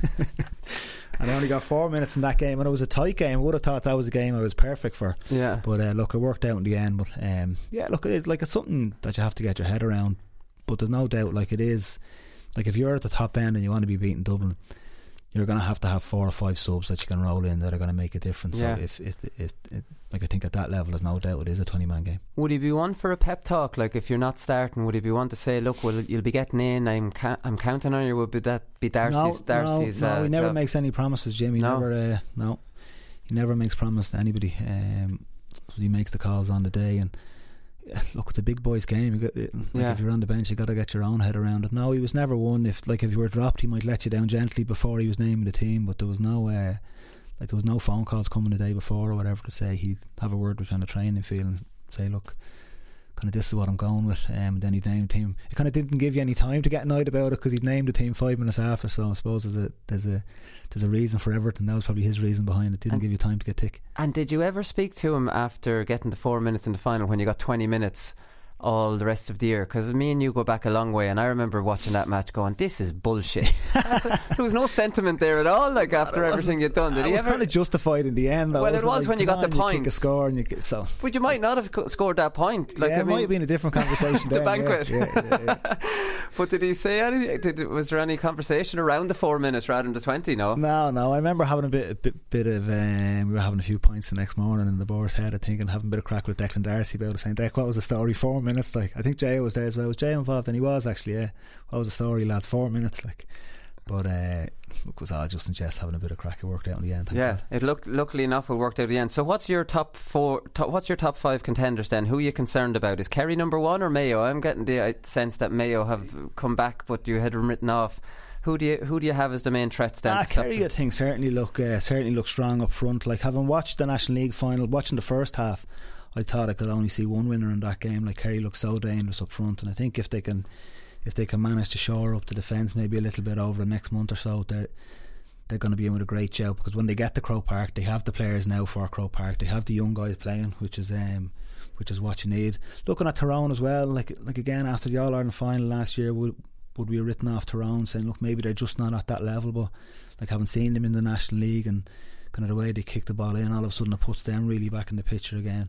And I only got four minutes in that game, and it was a tight game. I would have thought that was a game I was perfect for. Yeah. But uh, look, it worked out in the end. But um, yeah, look, it is like it's something that you have to get your head around. But there's no doubt, like it is, like if you're at the top end and you want to be beating Dublin, you're going to have to have four or five subs that you can roll in that are going to make a difference. Yeah. So if, if, if, if like I think at that level, there's no doubt it is a twenty man game. Would he be one for a pep talk? Like if you're not starting, would he be one to say, look, well, you'll be getting in, I'm ca- I'm counting on you? Would be that be Darcy's no, Darcy's no, no uh, he never job? makes any promises, Jim. He no. never uh, no he never makes promises to anybody. Um, he makes the calls on the day, and yeah, look, it's a big boys game. You got, like yeah. if you're on the bench, you got to get your own head around it. No, he was never one. If like if you were dropped, he might let you down gently before he was naming the team, but there was no uh, like there was no phone calls coming the day before or whatever to say he'd have a word with you on the training field and say, look, kind of this is what I'm going with. Um, and then he'd name the team. He kind of didn't give you any time to get annoyed about it because he'd named the team five minutes after. So I suppose there's a there's a there's a reason for everything. That was probably his reason behind it. Didn't and, give you time to get tick. And did you ever speak to him after getting the four minutes in the final when you got twenty minutes all the rest of the year? Because me and you go back a long way, and I remember watching that match going, this is bullshit. There was no sentiment there at all, like after everything you'd done. Did he was ever? kind of justified in the end though. Well, it was like, when you got on, the point, you kick a score and you get, so. But you might not have co- scored that point. Like, yeah, I it mean, might have been a different conversation the then, banquet yeah, yeah, yeah, yeah. But did he say anything? Did, was there any conversation around the four minutes rather than the twenty? No no no I remember having a bit a bit, bit of um, we were having a few pints the next morning in the Boar's Head, I think, and having a bit of crack with Declan Darcy about it, saying, Dec, what was the story? Four minutes, like I think Jay was there as well. Was Jay involved? And he was actually, yeah. What was the story, lads? Four minutes, like. But uh, it was all just in jest having a bit of crack. It worked out in the end. Yeah, God. it looked luckily enough it worked out in the end. So what's your top four? Top, what's your top five contenders then? Who are you concerned about? Is Kerry number one or Mayo? I'm getting the uh, sense that Mayo have come back, but you had them written off. Who do you who do you have as the main threats then? Ah, Kerry, I think certainly look uh, certainly look strong up front. Like having watched the National League final, watching the first half, I thought I could only see one winner in that game. Like Kerry looks so dangerous up front, and I think if they can. If they can manage to shore up the defence maybe a little bit over the next month or so, they're they're going to be in with a great shout, because when they get to Croke Park, they have the players now for Croke Park. They have the young guys playing, which is um, which is what you need. Looking at Tyrone as well, like like again after the All Ireland final last year, would would we have written off Tyrone, saying look, maybe they're just not at that level, but like having seen them in the National League and kind of the way they kick the ball in, all of a sudden it puts them really back in the picture again.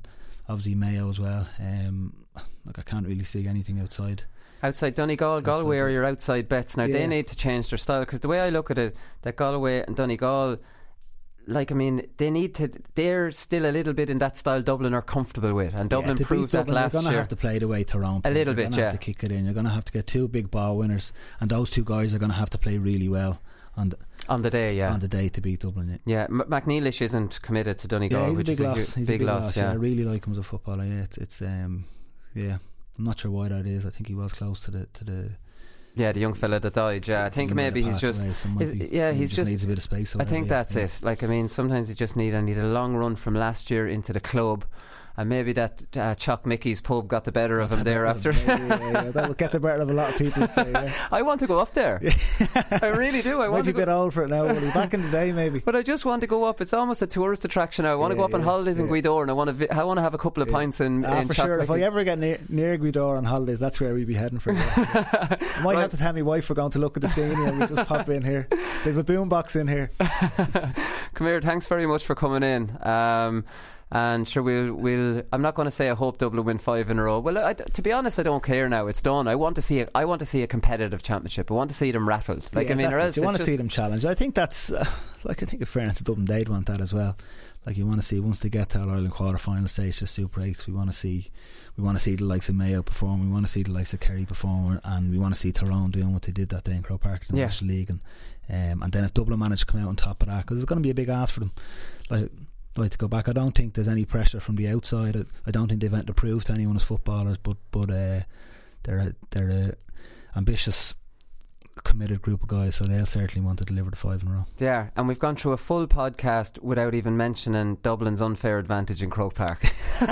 obviously Mayo as well. Um, like I can't really see anything outside. Outside Donegal, Galway are your outside bets. Now, Yeah. they need to change their style, because the way I look at it, that Galway and Donegal, like, I mean, they need to, they're still a little bit in that style Dublin are comfortable with, and Dublin yeah, proved that Dublin, last you're going to year. have to play the way Tyrone played. A little you're bit, gonna yeah. have to kick it in. You're going to have to get two big ball winners, and those two guys are going to have to play really well on the, on the day, yeah. on the day to beat Dublin. Yeah, M- McNeilish isn't committed to Donegal, Yeah, he's a which big is loss. a He's big, a big loss. loss. Yeah. yeah, I really like him as a footballer. Yeah, it's, it's um, yeah. I'm not sure why that is. I think he was close to the to the. Yeah, the young fella that died. Yeah, I think maybe he's just. Away, so might be, yeah, he he's just, just needs a bit of space. Or I think whatever, that's yeah. it. Like, I mean, sometimes you just need. I need a long run from last year into the club. And maybe that uh, Chock Mickey's pub got the better of him there after. Yeah, yeah, yeah. That would get the better of a lot of people. Say, yeah. I want to go up there. I really do. I Might want be to a bit go. old for it now. Willie. Back in the day, maybe. But I just want to go up. It's almost a tourist attraction now. I want to Yeah, go up on yeah, holidays in yeah. Gweedore, and I want to. Vi- I want to have a couple of Yeah. pints in. Ah, in for Chock sure. If I Mickey's. ever get near, near Gweedore on holidays, that's where we'd be heading for. Yeah. I might Right. have to tell my wife we're going to look at the scenery, and we just pop in here. They've a boombox in here. Come here. Thanks very much for coming in. Um, And sure, we'll, we'll. I'm not going to say I hope Dublin win five in a row. Well, I, to be honest, I don't care now. It's done. I want to see. A, I want to see a competitive championship. I want to see them rattled. Like yeah, I mean, or that's else it. You want to it's see just- them challenged. I think that's uh, like I think in fairness to Dublin, they'd want that as well. Like you want to see once they get to All Ireland quarter final stage to Super Eights, we want to see we want to see the likes of Mayo perform. We want to see the likes of Kerry perform, and we want to see Tyrone doing what they did that day in Croke Park in the Yeah. National League. And um, and then if Dublin manage to come out on top of that, because it's going to be a big ask for them. Like. Like to go back, I don't think there's any pressure from the outside. I, I don't think they've had to prove to anyone as footballers, but but uh, they're a, they're a ambitious, committed group of guys, so they'll certainly want to deliver the five in a row. Yeah, and we've gone through a full podcast without even mentioning Dublin's unfair advantage in Croke Park.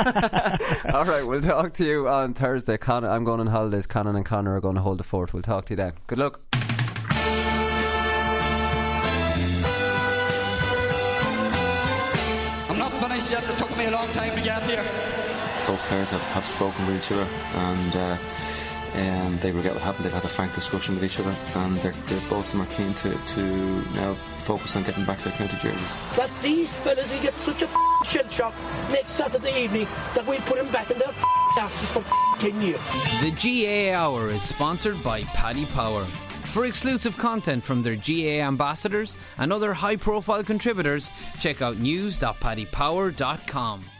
All right, we'll talk to you on Thursday. Con- I'm going on holidays. Conan and Connor are going to hold the fort. We'll talk to you then. Good luck. I'm not finished yet. It took me a long time to get here. Both players have, have spoken with each other, and uh, um, they regret what happened. They've had a frank discussion with each other, and they're, they're, both of them are keen to, to now focus on getting back their county jerseys. That these fellas will get such a shell shock next Saturday evening that we'll put them back in their asses for ten years. The G A A Hour is sponsored by Paddy Power. For exclusive content from their G A A ambassadors and other high-profile contributors, check out news dot paddy power dot com.